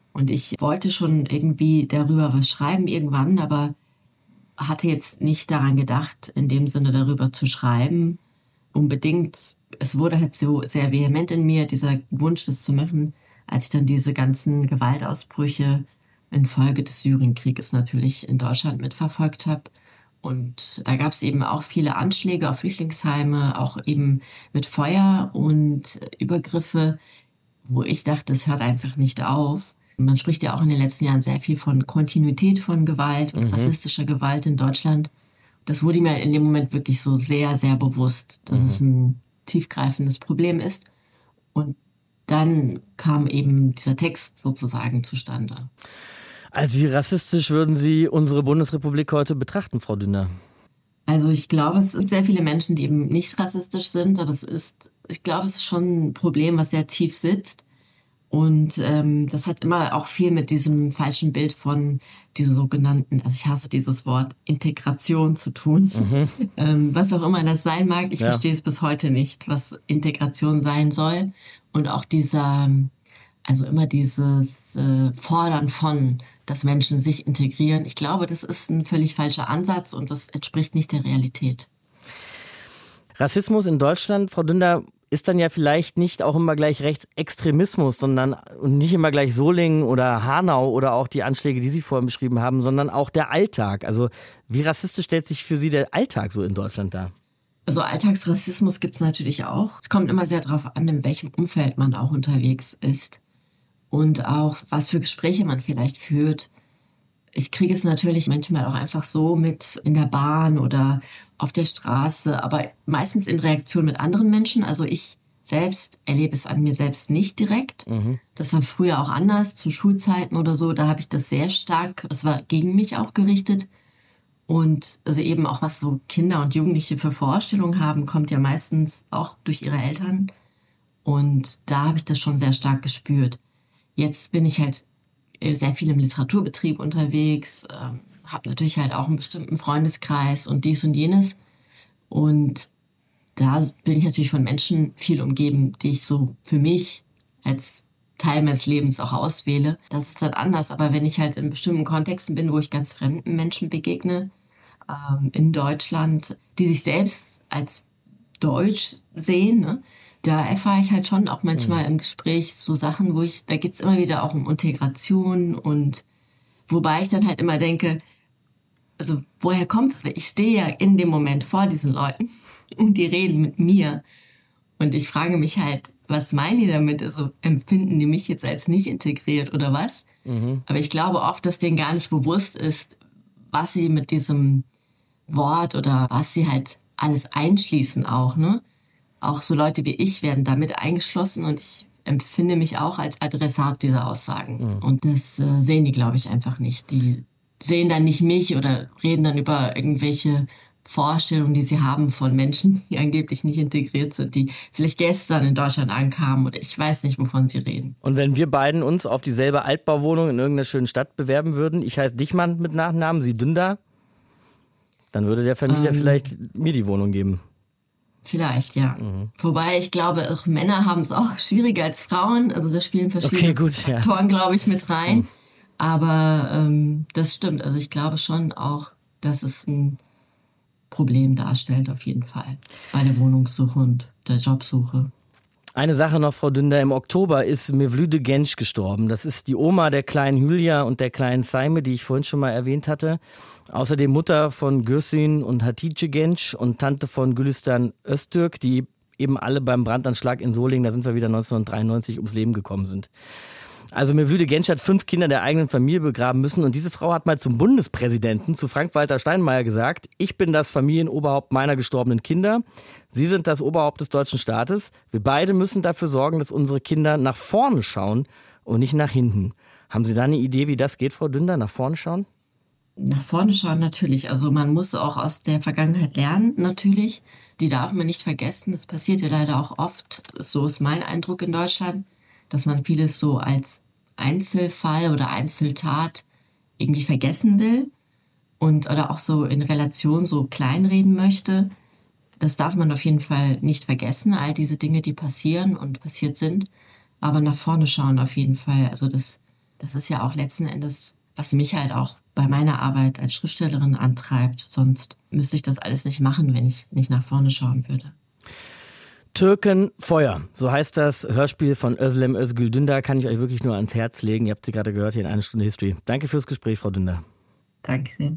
Und ich wollte schon irgendwie darüber was schreiben irgendwann, aber hatte jetzt nicht daran gedacht, in dem Sinne darüber zu schreiben. Unbedingt, es wurde halt so sehr vehement in mir, dieser Wunsch, das zu machen, als ich dann diese ganzen Gewaltausbrüche infolge des Syrienkrieges natürlich in Deutschland mitverfolgt habe. Und da gab es eben auch viele Anschläge auf Flüchtlingsheime, auch eben mit Feuer und Übergriffe, wo ich dachte, es hört einfach nicht auf. Man spricht ja auch in den letzten Jahren sehr viel von Kontinuität von Gewalt und mhm. rassistischer Gewalt in Deutschland. Das wurde mir in dem Moment wirklich so sehr, sehr bewusst, dass mhm. es ein tiefgreifendes Problem ist. Und dann kam eben dieser Text sozusagen zustande. Also wie rassistisch würden Sie unsere Bundesrepublik heute betrachten, Frau Dünder? Also ich glaube, es sind sehr viele Menschen, die eben nicht rassistisch sind, aber es ist, ich glaube, es ist schon ein Problem, was sehr tief sitzt. Und ähm, das hat immer auch viel mit diesem falschen Bild von dieser sogenannten, also ich hasse dieses Wort, Integration zu tun. Mhm. Ähm, was auch immer das sein mag, ich ja. verstehe es bis heute nicht, was Integration sein soll. Und auch dieser, also immer dieses äh, Fordern von, dass Menschen sich integrieren. Ich glaube, das ist ein völlig falscher Ansatz und das entspricht nicht der Realität. Rassismus in Deutschland, Frau Dünder, ist dann ja vielleicht nicht auch immer gleich Rechtsextremismus, sondern und nicht immer gleich Solingen oder Hanau oder auch die Anschläge, die Sie vorhin beschrieben haben, sondern auch der Alltag. Also wie rassistisch stellt sich für Sie der Alltag so in Deutschland dar? Also Alltagsrassismus gibt es natürlich auch. Es kommt immer sehr darauf an, in welchem Umfeld man auch unterwegs ist und auch was für Gespräche man vielleicht führt. Ich kriege es natürlich manchmal auch einfach so mit in der Bahn oder auf der Straße, aber meistens in Reaktion mit anderen Menschen. Also ich selbst erlebe es an mir selbst nicht direkt. Mhm. Das war früher auch anders, zu Schulzeiten oder so. Da habe ich das sehr stark, das war gegen mich auch gerichtet. Und also eben auch, was so Kinder und Jugendliche für Vorstellungen haben, kommt ja meistens auch durch ihre Eltern. Und da habe ich das schon sehr stark gespürt. Jetzt bin ich halt sehr viel im Literaturbetrieb unterwegs, ähm, habe natürlich halt auch einen bestimmten Freundeskreis und dies und jenes. Und da bin ich natürlich von Menschen viel umgeben, die ich so für mich als Teil meines Lebens auch auswähle. Das ist dann anders. Aber wenn ich halt in bestimmten Kontexten bin, wo ich ganz fremden Menschen begegne, ähm, in Deutschland, die sich selbst als deutsch sehen, ne? Da erfahre ich halt schon auch manchmal mhm. im Gespräch so Sachen, wo ich, da geht es immer wieder auch um Integration und wobei ich dann halt immer denke, also woher kommt es? Ich stehe ja in dem Moment vor diesen Leuten und die reden mit mir und ich frage mich halt, was meinen die damit? Also empfinden die mich jetzt als nicht integriert oder was? Mhm. Aber ich glaube oft, dass denen gar nicht bewusst ist, was sie mit diesem Wort oder was sie halt alles einschließen auch, ne? Auch so Leute wie ich werden damit eingeschlossen und ich empfinde mich auch als Adressat dieser Aussagen. Mhm. Und das äh, sehen die, glaube ich, einfach nicht. Die sehen dann nicht mich oder reden dann über irgendwelche Vorstellungen, die sie haben von Menschen, die angeblich nicht integriert sind, die vielleicht gestern in Deutschland ankamen oder ich weiß nicht, wovon sie reden. Und wenn wir beiden uns auf dieselbe Altbauwohnung in irgendeiner schönen Stadt bewerben würden, ich heiße Dichmann mit Nachnamen, Sie Dünder, dann würde der Vermieter ähm, vielleicht mir die Wohnung geben. Vielleicht, ja. Mhm. Wobei ich glaube, auch Männer haben es auch schwieriger als Frauen. Also da spielen verschiedene okay, gut, Faktoren, ja. glaube ich, mit rein. Mhm. Aber ähm, das stimmt. Also ich glaube schon auch, dass es ein Problem darstellt, auf jeden Fall. Bei der Wohnungssuche und der Jobsuche. Eine Sache noch, Frau Dünder. Im Oktober ist Mevlüde Genç gestorben. Das ist die Oma der kleinen Hülya und der kleinen Saime, die ich vorhin schon mal erwähnt hatte. Außerdem Mutter von Gülsün und Hatice Genç und Tante von Gülistan Öztürk, die eben alle beim Brandanschlag in Solingen, da sind wir wieder neunzehnhundertdreiundneunzig, ums Leben gekommen sind. Also Mevlüde Genç hat fünf Kinder der eigenen Familie begraben müssen und diese Frau hat mal zum Bundespräsidenten, zu Frank-Walter Steinmeier gesagt, ich bin das Familienoberhaupt meiner gestorbenen Kinder, Sie sind das Oberhaupt des deutschen Staates, wir beide müssen dafür sorgen, dass unsere Kinder nach vorne schauen und nicht nach hinten. Haben Sie da eine Idee, wie das geht, Frau Dünder, nach vorne schauen? Nach vorne schauen natürlich, also man muss auch aus der Vergangenheit lernen natürlich, die darf man nicht vergessen, das passiert ja leider auch oft, so ist mein Eindruck in Deutschland, dass man vieles so als Einzelfall oder Einzeltat irgendwie vergessen will und oder auch so in Relation so kleinreden möchte. Das darf man auf jeden Fall nicht vergessen, all diese Dinge, die passieren und passiert sind. Aber nach vorne schauen auf jeden Fall. Also das Das ist ja auch letzten Endes, was mich halt auch bei meiner Arbeit als Schriftstellerin antreibt. Sonst müsste ich das alles nicht machen, wenn ich nicht nach vorne schauen würde. Türken Feuer, so heißt das Hörspiel von Özlem Özgül Dündar, kann ich euch wirklich nur ans Herz legen. Ihr habt sie gerade gehört hier in Eine Stunde History. Danke fürs Gespräch, Frau Dündar. Danke sehr.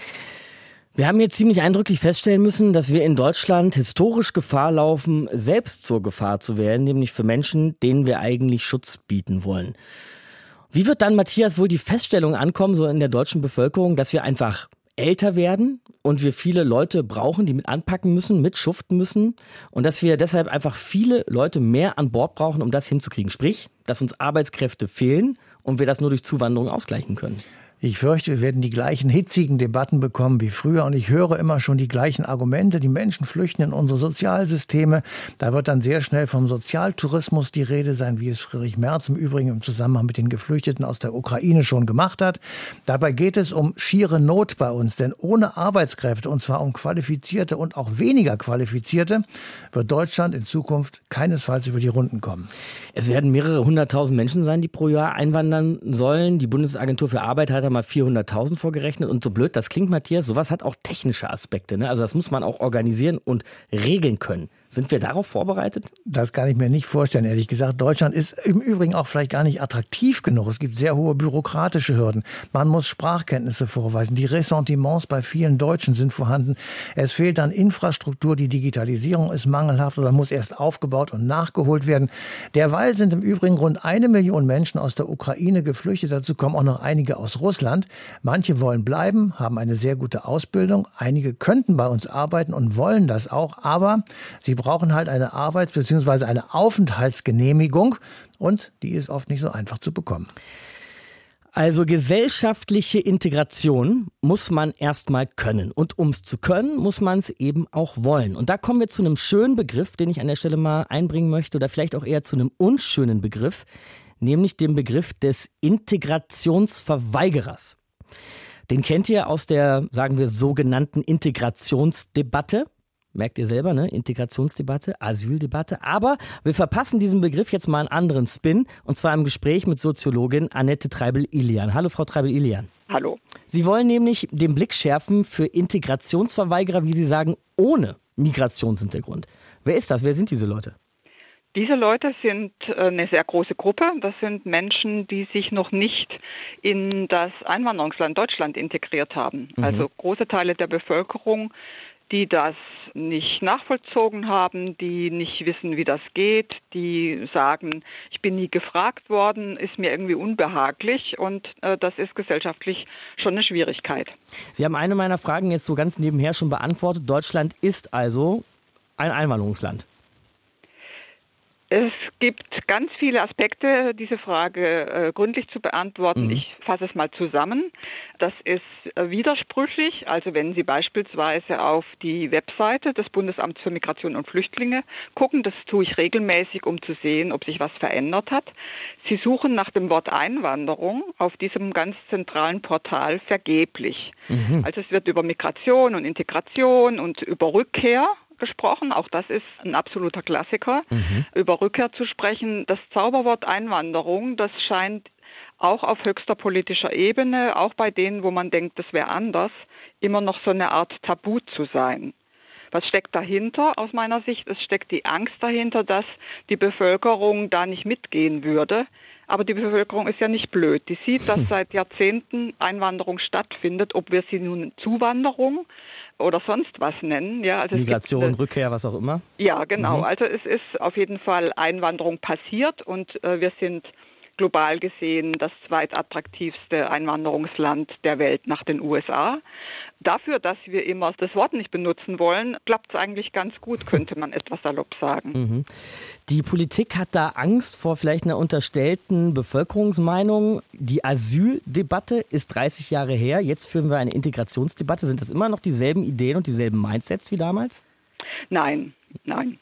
Wir haben jetzt ziemlich eindrücklich feststellen müssen, dass wir in Deutschland historisch Gefahr laufen, selbst zur Gefahr zu werden, nämlich für Menschen, denen wir eigentlich Schutz bieten wollen. Wie wird dann, Matthias, wohl die Feststellung ankommen, so in der deutschen Bevölkerung, dass wir einfach älter werden und wir viele Leute brauchen, die mit anpacken müssen, mitschuften müssen und dass wir deshalb einfach viele Leute mehr an Bord brauchen, um das hinzukriegen? Sprich, dass uns Arbeitskräfte fehlen und wir das nur durch Zuwanderung ausgleichen können. Ich fürchte, wir werden die gleichen hitzigen Debatten bekommen wie früher und ich höre immer schon die gleichen Argumente. Die Menschen flüchten in unsere Sozialsysteme. Da wird dann sehr schnell vom Sozialtourismus die Rede sein, wie es Friedrich Merz im Übrigen im Zusammenhang mit den Geflüchteten aus der Ukraine schon gemacht hat. Dabei geht es um schiere Not bei uns, denn ohne Arbeitskräfte, und zwar um qualifizierte und auch weniger qualifizierte, wird Deutschland in Zukunft keinesfalls über die Runden kommen. Es werden mehrere hunderttausend Menschen sein, die pro Jahr einwandern sollen. Die Bundesagentur für Arbeit hat mal vierhunderttausend vorgerechnet und so blöd das klingt, Matthias, sowas hat auch technische Aspekte, ne? Also das muss man auch organisieren und regeln können. Sind wir darauf vorbereitet? Das kann ich mir nicht vorstellen, ehrlich gesagt. Deutschland ist im Übrigen auch vielleicht gar nicht attraktiv genug. Es gibt sehr hohe bürokratische Hürden. Man muss Sprachkenntnisse vorweisen. Die Ressentiments bei vielen Deutschen sind vorhanden. Es fehlt an Infrastruktur. Die Digitalisierung ist mangelhaft oder muss erst aufgebaut und nachgeholt werden. Derweil sind im Übrigen rund eine Million Menschen aus der Ukraine geflüchtet. Dazu kommen auch noch einige aus Russland. Manche wollen bleiben, haben eine sehr gute Ausbildung. Einige könnten bei uns arbeiten und wollen das auch. Aber sie brauchen halt eine Arbeits- bzw. eine Aufenthaltsgenehmigung und die ist oft nicht so einfach zu bekommen. Also gesellschaftliche Integration muss man erstmal können. Und um es zu können, muss man es eben auch wollen. Und da kommen wir zu einem schönen Begriff, den ich an der Stelle mal einbringen möchte, oder vielleicht auch eher zu einem unschönen Begriff, nämlich dem Begriff des Integrationsverweigerers. Den kennt ihr aus der, sagen wir, sogenannten Integrationsdebatte. Merkt ihr selber, ne? Integrationsdebatte, Asyldebatte. Aber wir verpassen diesen Begriff jetzt mal einen anderen Spin. Und zwar im Gespräch mit Soziologin Annette Treibel-Ilian. Hallo, Frau Treibel-Ilian. Hallo. Sie wollen nämlich den Blick schärfen für Integrationsverweigerer, wie Sie sagen, ohne Migrationshintergrund. Wer ist das? Wer sind diese Leute? Diese Leute sind eine sehr große Gruppe. Das sind Menschen, die sich noch nicht in das Einwanderungsland Deutschland integriert haben. Mhm. Also große Teile der Bevölkerung, die das nicht nachvollzogen haben, die nicht wissen, wie das geht, die sagen, ich bin nie gefragt worden, ist mir irgendwie unbehaglich und äh, das ist gesellschaftlich schon eine Schwierigkeit. Sie haben eine meiner Fragen jetzt so ganz nebenher schon beantwortet. Deutschland ist also ein Einwanderungsland. Es gibt ganz viele Aspekte, diese Frage äh, gründlich zu beantworten. Mhm. Ich fasse es mal zusammen. Das ist äh, widersprüchlich. Also wenn Sie beispielsweise auf die Webseite des Bundesamts für Migration und Flüchtlinge gucken, das tue ich regelmäßig, um zu sehen, ob sich was verändert hat. Sie suchen nach dem Wort Einwanderung auf diesem ganz zentralen Portal vergeblich. Mhm. Also es wird über Migration und Integration und über Rückkehr gesprochen. Auch das ist ein absoluter Klassiker. Mhm. Über Rückkehr zu sprechen. Das Zauberwort Einwanderung, das scheint auch auf höchster politischer Ebene, auch bei denen, wo man denkt, das wäre anders, immer noch so eine Art Tabu zu sein. Was steckt dahinter aus meiner Sicht? Es steckt die Angst dahinter, dass die Bevölkerung da nicht mitgehen würde. Aber die Bevölkerung ist ja nicht blöd. Die sieht, dass seit Jahrzehnten Einwanderung stattfindet, ob wir sie nun Zuwanderung oder sonst was nennen. Ja, also Migration, es gibt, Rückkehr, was auch immer. Ja, genau. Mhm. Also es ist auf jeden Fall Einwanderung passiert und äh, wir sind global gesehen das zweitattraktivste Einwanderungsland der Welt nach den U S A. Dafür, dass wir immer das Wort nicht benutzen wollen, klappt es eigentlich ganz gut, könnte man etwas salopp sagen. Mhm. Die Politik hat da Angst vor vielleicht einer unterstellten Bevölkerungsmeinung. Die Asyldebatte ist dreißig Jahre her. Jetzt führen wir eine Integrationsdebatte. Sind das immer noch dieselben Ideen und dieselben Mindsets wie damals? Nein, nein.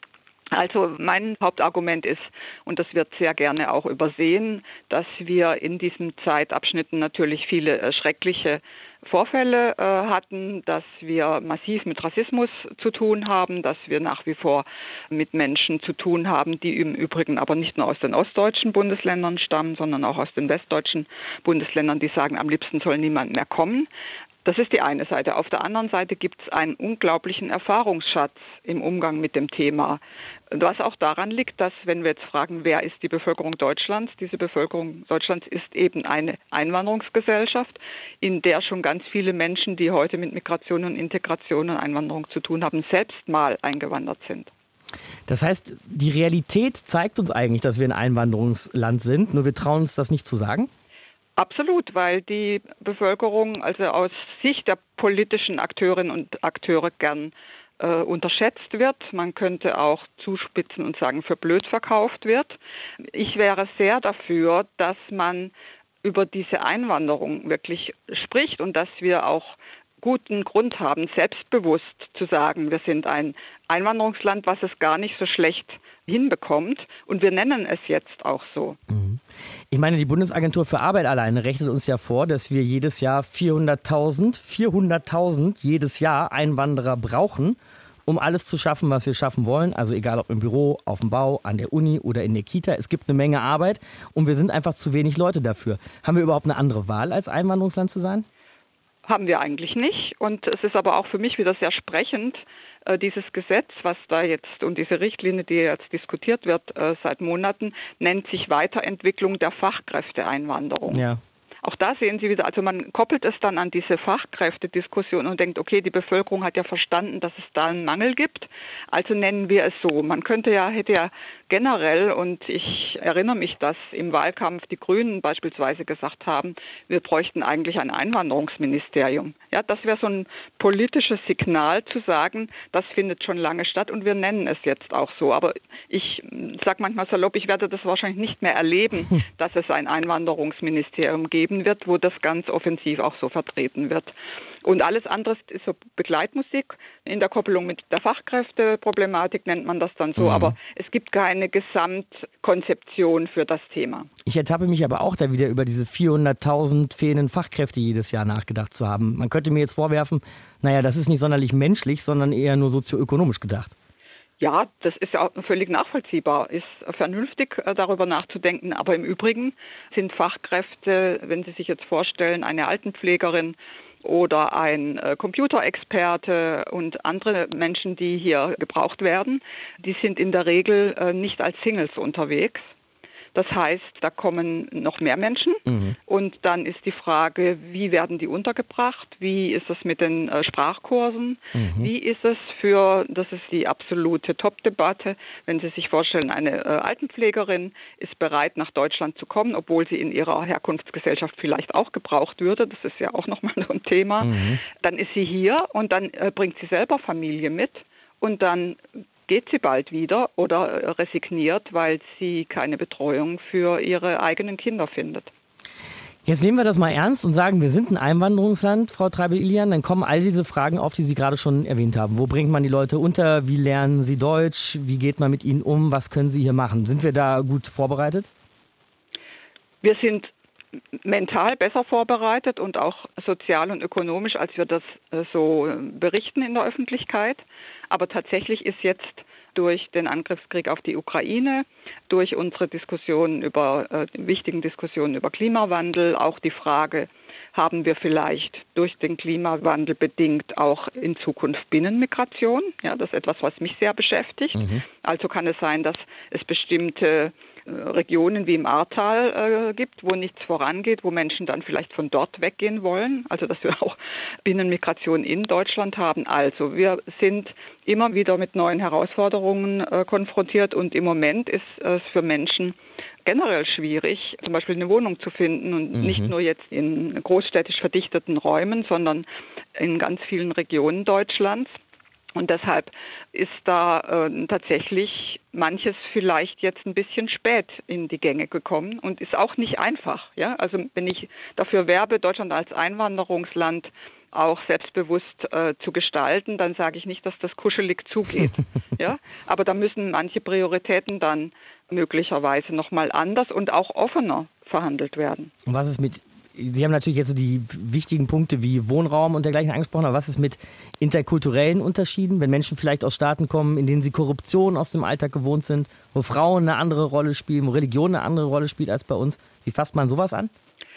Also mein Hauptargument ist, und das wird sehr gerne auch übersehen, dass wir in diesen Zeitabschnitten natürlich viele äh, schreckliche Vorfälle äh, hatten, dass wir massiv mit Rassismus zu tun haben, dass wir nach wie vor mit Menschen zu tun haben, die im Übrigen aber nicht nur aus den ostdeutschen Bundesländern stammen, sondern auch aus den westdeutschen Bundesländern, die sagen, am liebsten soll niemand mehr kommen. Das ist die eine Seite. Auf der anderen Seite gibt es einen unglaublichen Erfahrungsschatz im Umgang mit dem Thema. Was auch daran liegt, dass, wenn wir jetzt fragen, wer ist die Bevölkerung Deutschlands, diese Bevölkerung Deutschlands ist eben eine Einwanderungsgesellschaft, in der schon ganz viele Menschen, die heute mit Migration und Integration und Einwanderung zu tun haben, selbst mal eingewandert sind. Das heißt, die Realität zeigt uns eigentlich, dass wir ein Einwanderungsland sind, nur wir trauen uns das nicht zu sagen? Absolut, weil die Bevölkerung also aus Sicht der politischen Akteurinnen und Akteure gern äh, unterschätzt wird. Man könnte auch zuspitzen und sagen, für blöd verkauft wird. Ich wäre sehr dafür, dass man über diese Einwanderung wirklich spricht und dass wir auch guten Grund haben, selbstbewusst zu sagen, wir sind ein Einwanderungsland, was es gar nicht so schlecht hinbekommt. Und wir nennen es jetzt auch so. Ich meine, die Bundesagentur für Arbeit alleine rechnet uns ja vor, dass wir jedes Jahr vierhunderttausend, vierhunderttausend jedes Jahr Einwanderer brauchen, um alles zu schaffen, was wir schaffen wollen. Also egal ob im Büro, auf dem Bau, an der Uni oder in der Kita. Es gibt eine Menge Arbeit und wir sind einfach zu wenig Leute dafür. Haben wir überhaupt eine andere Wahl, als Einwanderungsland zu sein? Haben wir eigentlich nicht. Und es ist aber auch für mich wieder sehr sprechend, äh, dieses Gesetz, was da jetzt und diese Richtlinie, die jetzt diskutiert wird äh, seit Monaten, nennt sich Weiterentwicklung der Fachkräfteeinwanderung. Ja. Auch da sehen Sie wieder, also man koppelt es dann an diese Fachkräftediskussion und denkt, okay, die Bevölkerung hat ja verstanden, dass es da einen Mangel gibt, also nennen wir es so. Man könnte ja, hätte ja generell, und ich erinnere mich, dass im Wahlkampf die Grünen beispielsweise gesagt haben, wir bräuchten eigentlich ein Einwanderungsministerium. Ja, das wäre so ein politisches Signal zu sagen, das findet schon lange statt und wir nennen es jetzt auch so. Aber ich sage manchmal salopp, ich werde das wahrscheinlich nicht mehr erleben, dass es ein Einwanderungsministerium geben wird, wo das ganz offensiv auch so vertreten wird. Und alles andere ist so Begleitmusik. In der Koppelung mit der Fachkräfteproblematik nennt man das dann so. Mhm. Aber es gibt keine Gesamtkonzeption für das Thema. Ich ertappe mich aber auch da wieder über diese vierhunderttausend fehlenden Fachkräfte jedes Jahr nachgedacht zu haben. Man könnte mir jetzt vorwerfen, naja, das ist nicht sonderlich menschlich, sondern eher nur sozioökonomisch gedacht. Ja, das ist ja auch völlig nachvollziehbar, ist vernünftig darüber nachzudenken. Aber im Übrigen sind Fachkräfte, wenn Sie sich jetzt vorstellen, eine Altenpflegerin oder ein Computerexperte und andere Menschen, die hier gebraucht werden, die sind in der Regel nicht als Singles unterwegs. Das heißt, da kommen noch mehr Menschen mhm. und dann ist die Frage, wie werden die untergebracht, wie ist es mit den äh, Sprachkursen, mhm. wie ist es für, das ist die absolute Top-Debatte, wenn Sie sich vorstellen, eine äh, Altenpflegerin ist bereit, nach Deutschland zu kommen, obwohl sie in ihrer Herkunftsgesellschaft vielleicht auch gebraucht würde, das ist ja auch nochmal so ein Thema, mhm. dann ist sie hier und dann äh, bringt sie selber Familie mit und dann geht sie bald wieder oder resigniert, weil sie keine Betreuung für ihre eigenen Kinder findet. Jetzt nehmen wir das mal ernst und sagen, wir sind ein Einwanderungsland, Frau Treibel-Ilian. Dann kommen all diese Fragen auf, die Sie gerade schon erwähnt haben. Wo bringt man die Leute unter? Wie lernen sie Deutsch? Wie geht man mit ihnen um? Was können sie hier machen? Sind wir da gut vorbereitet? Wir sind mental besser vorbereitet und auch sozial und ökonomisch, als wir das so berichten in der Öffentlichkeit. Aber tatsächlich ist jetzt durch den Angriffskrieg auf die Ukraine, durch unsere Diskussionen über, äh, wichtigen Diskussionen über Klimawandel, auch die Frage, haben wir vielleicht durch den Klimawandel bedingt auch in Zukunft Binnenmigration? Ja, das ist etwas, was mich sehr beschäftigt. Mhm. Also kann es sein, dass es bestimmte Regionen wie im Ahrtal äh, gibt, wo nichts vorangeht, wo Menschen dann vielleicht von dort weggehen wollen. Also dass wir auch Binnenmigration in Deutschland haben. Also wir sind immer wieder mit neuen Herausforderungen äh, konfrontiert und im Moment ist es für Menschen generell schwierig, zum Beispiel eine Wohnung zu finden und mhm. nicht nur jetzt in großstädtisch verdichteten Räumen, sondern in ganz vielen Regionen Deutschlands. Und deshalb ist da äh, tatsächlich manches vielleicht jetzt ein bisschen spät in die Gänge gekommen und ist auch nicht einfach. Ja? Also wenn ich dafür werbe, Deutschland als Einwanderungsland auch selbstbewusst äh, zu gestalten, dann sage ich nicht, dass das kuschelig zugeht. Ja? Aber da müssen manche Prioritäten dann möglicherweise nochmal anders und auch offener verhandelt werden. Und was ist mit, Sie haben natürlich jetzt so die wichtigen Punkte wie Wohnraum und dergleichen angesprochen, aber was ist mit interkulturellen Unterschieden, wenn Menschen vielleicht aus Staaten kommen, in denen sie Korruption aus dem Alltag gewohnt sind, wo Frauen eine andere Rolle spielen, wo Religion eine andere Rolle spielt als bei uns? Wie fasst man sowas an?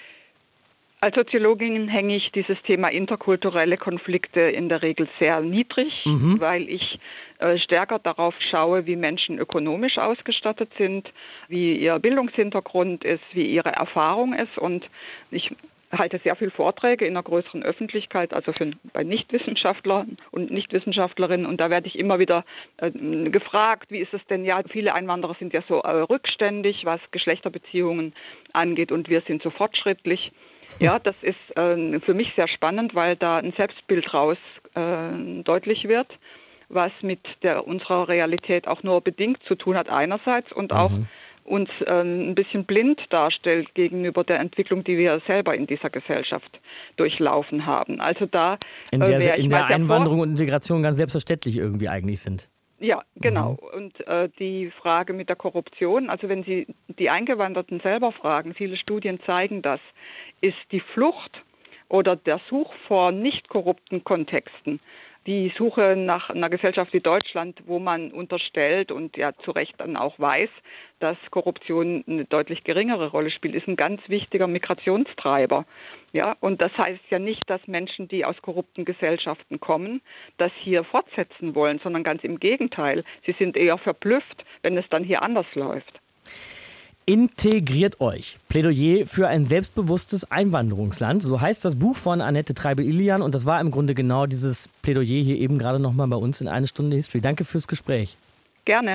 Als Soziologin hänge ich dieses Thema interkulturelle Konflikte in der Regel sehr niedrig, mhm. weil ich äh, stärker darauf schaue, wie Menschen ökonomisch ausgestattet sind, wie ihr Bildungshintergrund ist, wie ihre Erfahrung ist. Und ich halte sehr viele Vorträge in einer größeren Öffentlichkeit, also für, bei Nichtwissenschaftlern und Nichtwissenschaftlerinnen. Und da werde ich immer wieder äh, gefragt, wie ist es denn? Ja, viele Einwanderer sind ja so äh, rückständig, was Geschlechterbeziehungen angeht, und wir sind so fortschrittlich. Ja, das ist äh, für mich sehr spannend, weil da ein Selbstbild raus äh, deutlich wird, was mit der, unserer Realität auch nur bedingt zu tun hat einerseits und auch mhm. uns äh, ein bisschen blind darstellt gegenüber der Entwicklung, die wir selber in dieser Gesellschaft durchlaufen haben. Also da in der, äh, in der Einwanderung und Integration ganz selbstverständlich irgendwie eigentlich sind. Ja, genau. Mhm. Und äh, die Frage mit der Korruption, also wenn Sie die Eingewanderten selber fragen, viele Studien zeigen das, ist die Flucht oder der Such vor nicht korrupten Kontexten, die Suche nach einer Gesellschaft wie Deutschland, wo man unterstellt und ja zu Recht dann auch weiß, dass Korruption eine deutlich geringere Rolle spielt, ist ein ganz wichtiger Migrationstreiber. Ja, und das heißt ja nicht, dass Menschen, die aus korrupten Gesellschaften kommen, das hier fortsetzen wollen, sondern ganz im Gegenteil. Sie sind eher verblüfft, wenn es dann hier anders läuft. Integriert euch. Plädoyer für ein selbstbewusstes Einwanderungsland. So heißt das Buch von Annette Treibel-Ilian. Und das war im Grunde genau dieses Plädoyer hier eben gerade nochmal bei uns in Eine Stunde History. Danke fürs Gespräch. Gerne.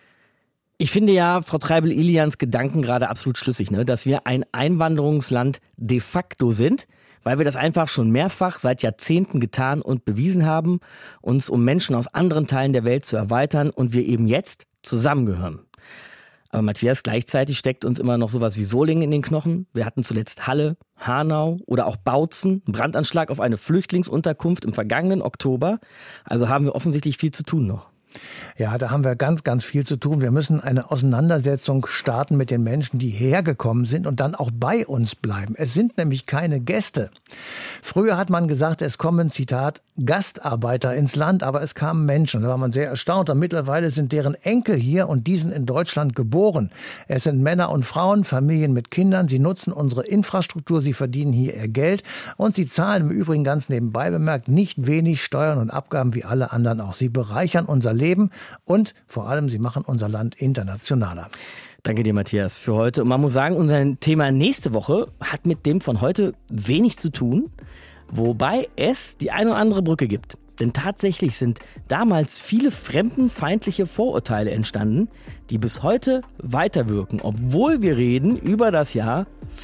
Ich finde ja Frau Treibel-Ilians Gedanken gerade absolut schlüssig, ne? Dass wir ein Einwanderungsland de facto sind, weil wir das einfach schon mehrfach seit Jahrzehnten getan und bewiesen haben, uns um Menschen aus anderen Teilen der Welt zu erweitern und wir eben jetzt zusammengehören. Aber Matthias, gleichzeitig steckt uns immer noch sowas wie Solingen in den Knochen. Wir hatten zuletzt Halle, Hanau oder auch Bautzen, einen Brandanschlag auf eine Flüchtlingsunterkunft im vergangenen Oktober. Also haben wir offensichtlich viel zu tun noch. Ja, da haben wir ganz, ganz viel zu tun. Wir müssen eine Auseinandersetzung starten mit den Menschen, die hergekommen sind und dann auch bei uns bleiben. Es sind nämlich keine Gäste. Früher hat man gesagt, es kommen, Zitat, Gastarbeiter ins Land, aber es kamen Menschen. Da war man sehr erstaunt. Und mittlerweile sind deren Enkel hier und die sind in Deutschland geboren. Es sind Männer und Frauen, Familien mit Kindern. Sie nutzen unsere Infrastruktur, sie verdienen hier ihr Geld und sie zahlen im Übrigen ganz nebenbei bemerkt nicht wenig Steuern und Abgaben wie alle anderen auch. Sie bereichern unser Leben und vor allem, sie machen unser Land internationaler. Danke dir, Matthias, für heute. Und man muss sagen, unser Thema nächste Woche hat mit dem von heute wenig zu tun, wobei es die eine oder andere Brücke gibt. Denn tatsächlich sind damals viele fremdenfeindliche Vorurteile entstanden, die bis heute weiterwirken, obwohl wir reden über das Jahr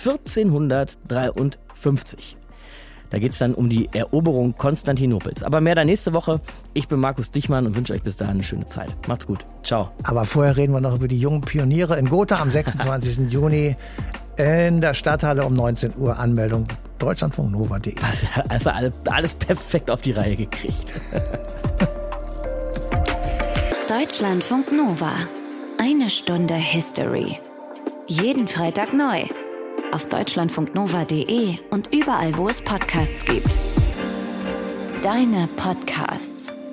vierzehnhundertdreiundfünfzig. Da geht es dann um die Eroberung Konstantinopels. Aber mehr dann nächste Woche. Ich bin Markus Dichmann und wünsche euch bis dahin eine schöne Zeit. Macht's gut. Ciao. Aber vorher reden wir noch über die jungen Pioniere in Gotha am sechsundzwanzigsten Juni in der Stadthalle um neunzehn Uhr. Anmeldung deutschlandfunk nova punkt de. Was, also alles perfekt auf die Reihe gekriegt. Deutschlandfunk Nova. Eine Stunde History. Jeden Freitag neu. Auf deutschlandfunknova punkt de und überall, wo es Podcasts gibt. Deine Podcasts.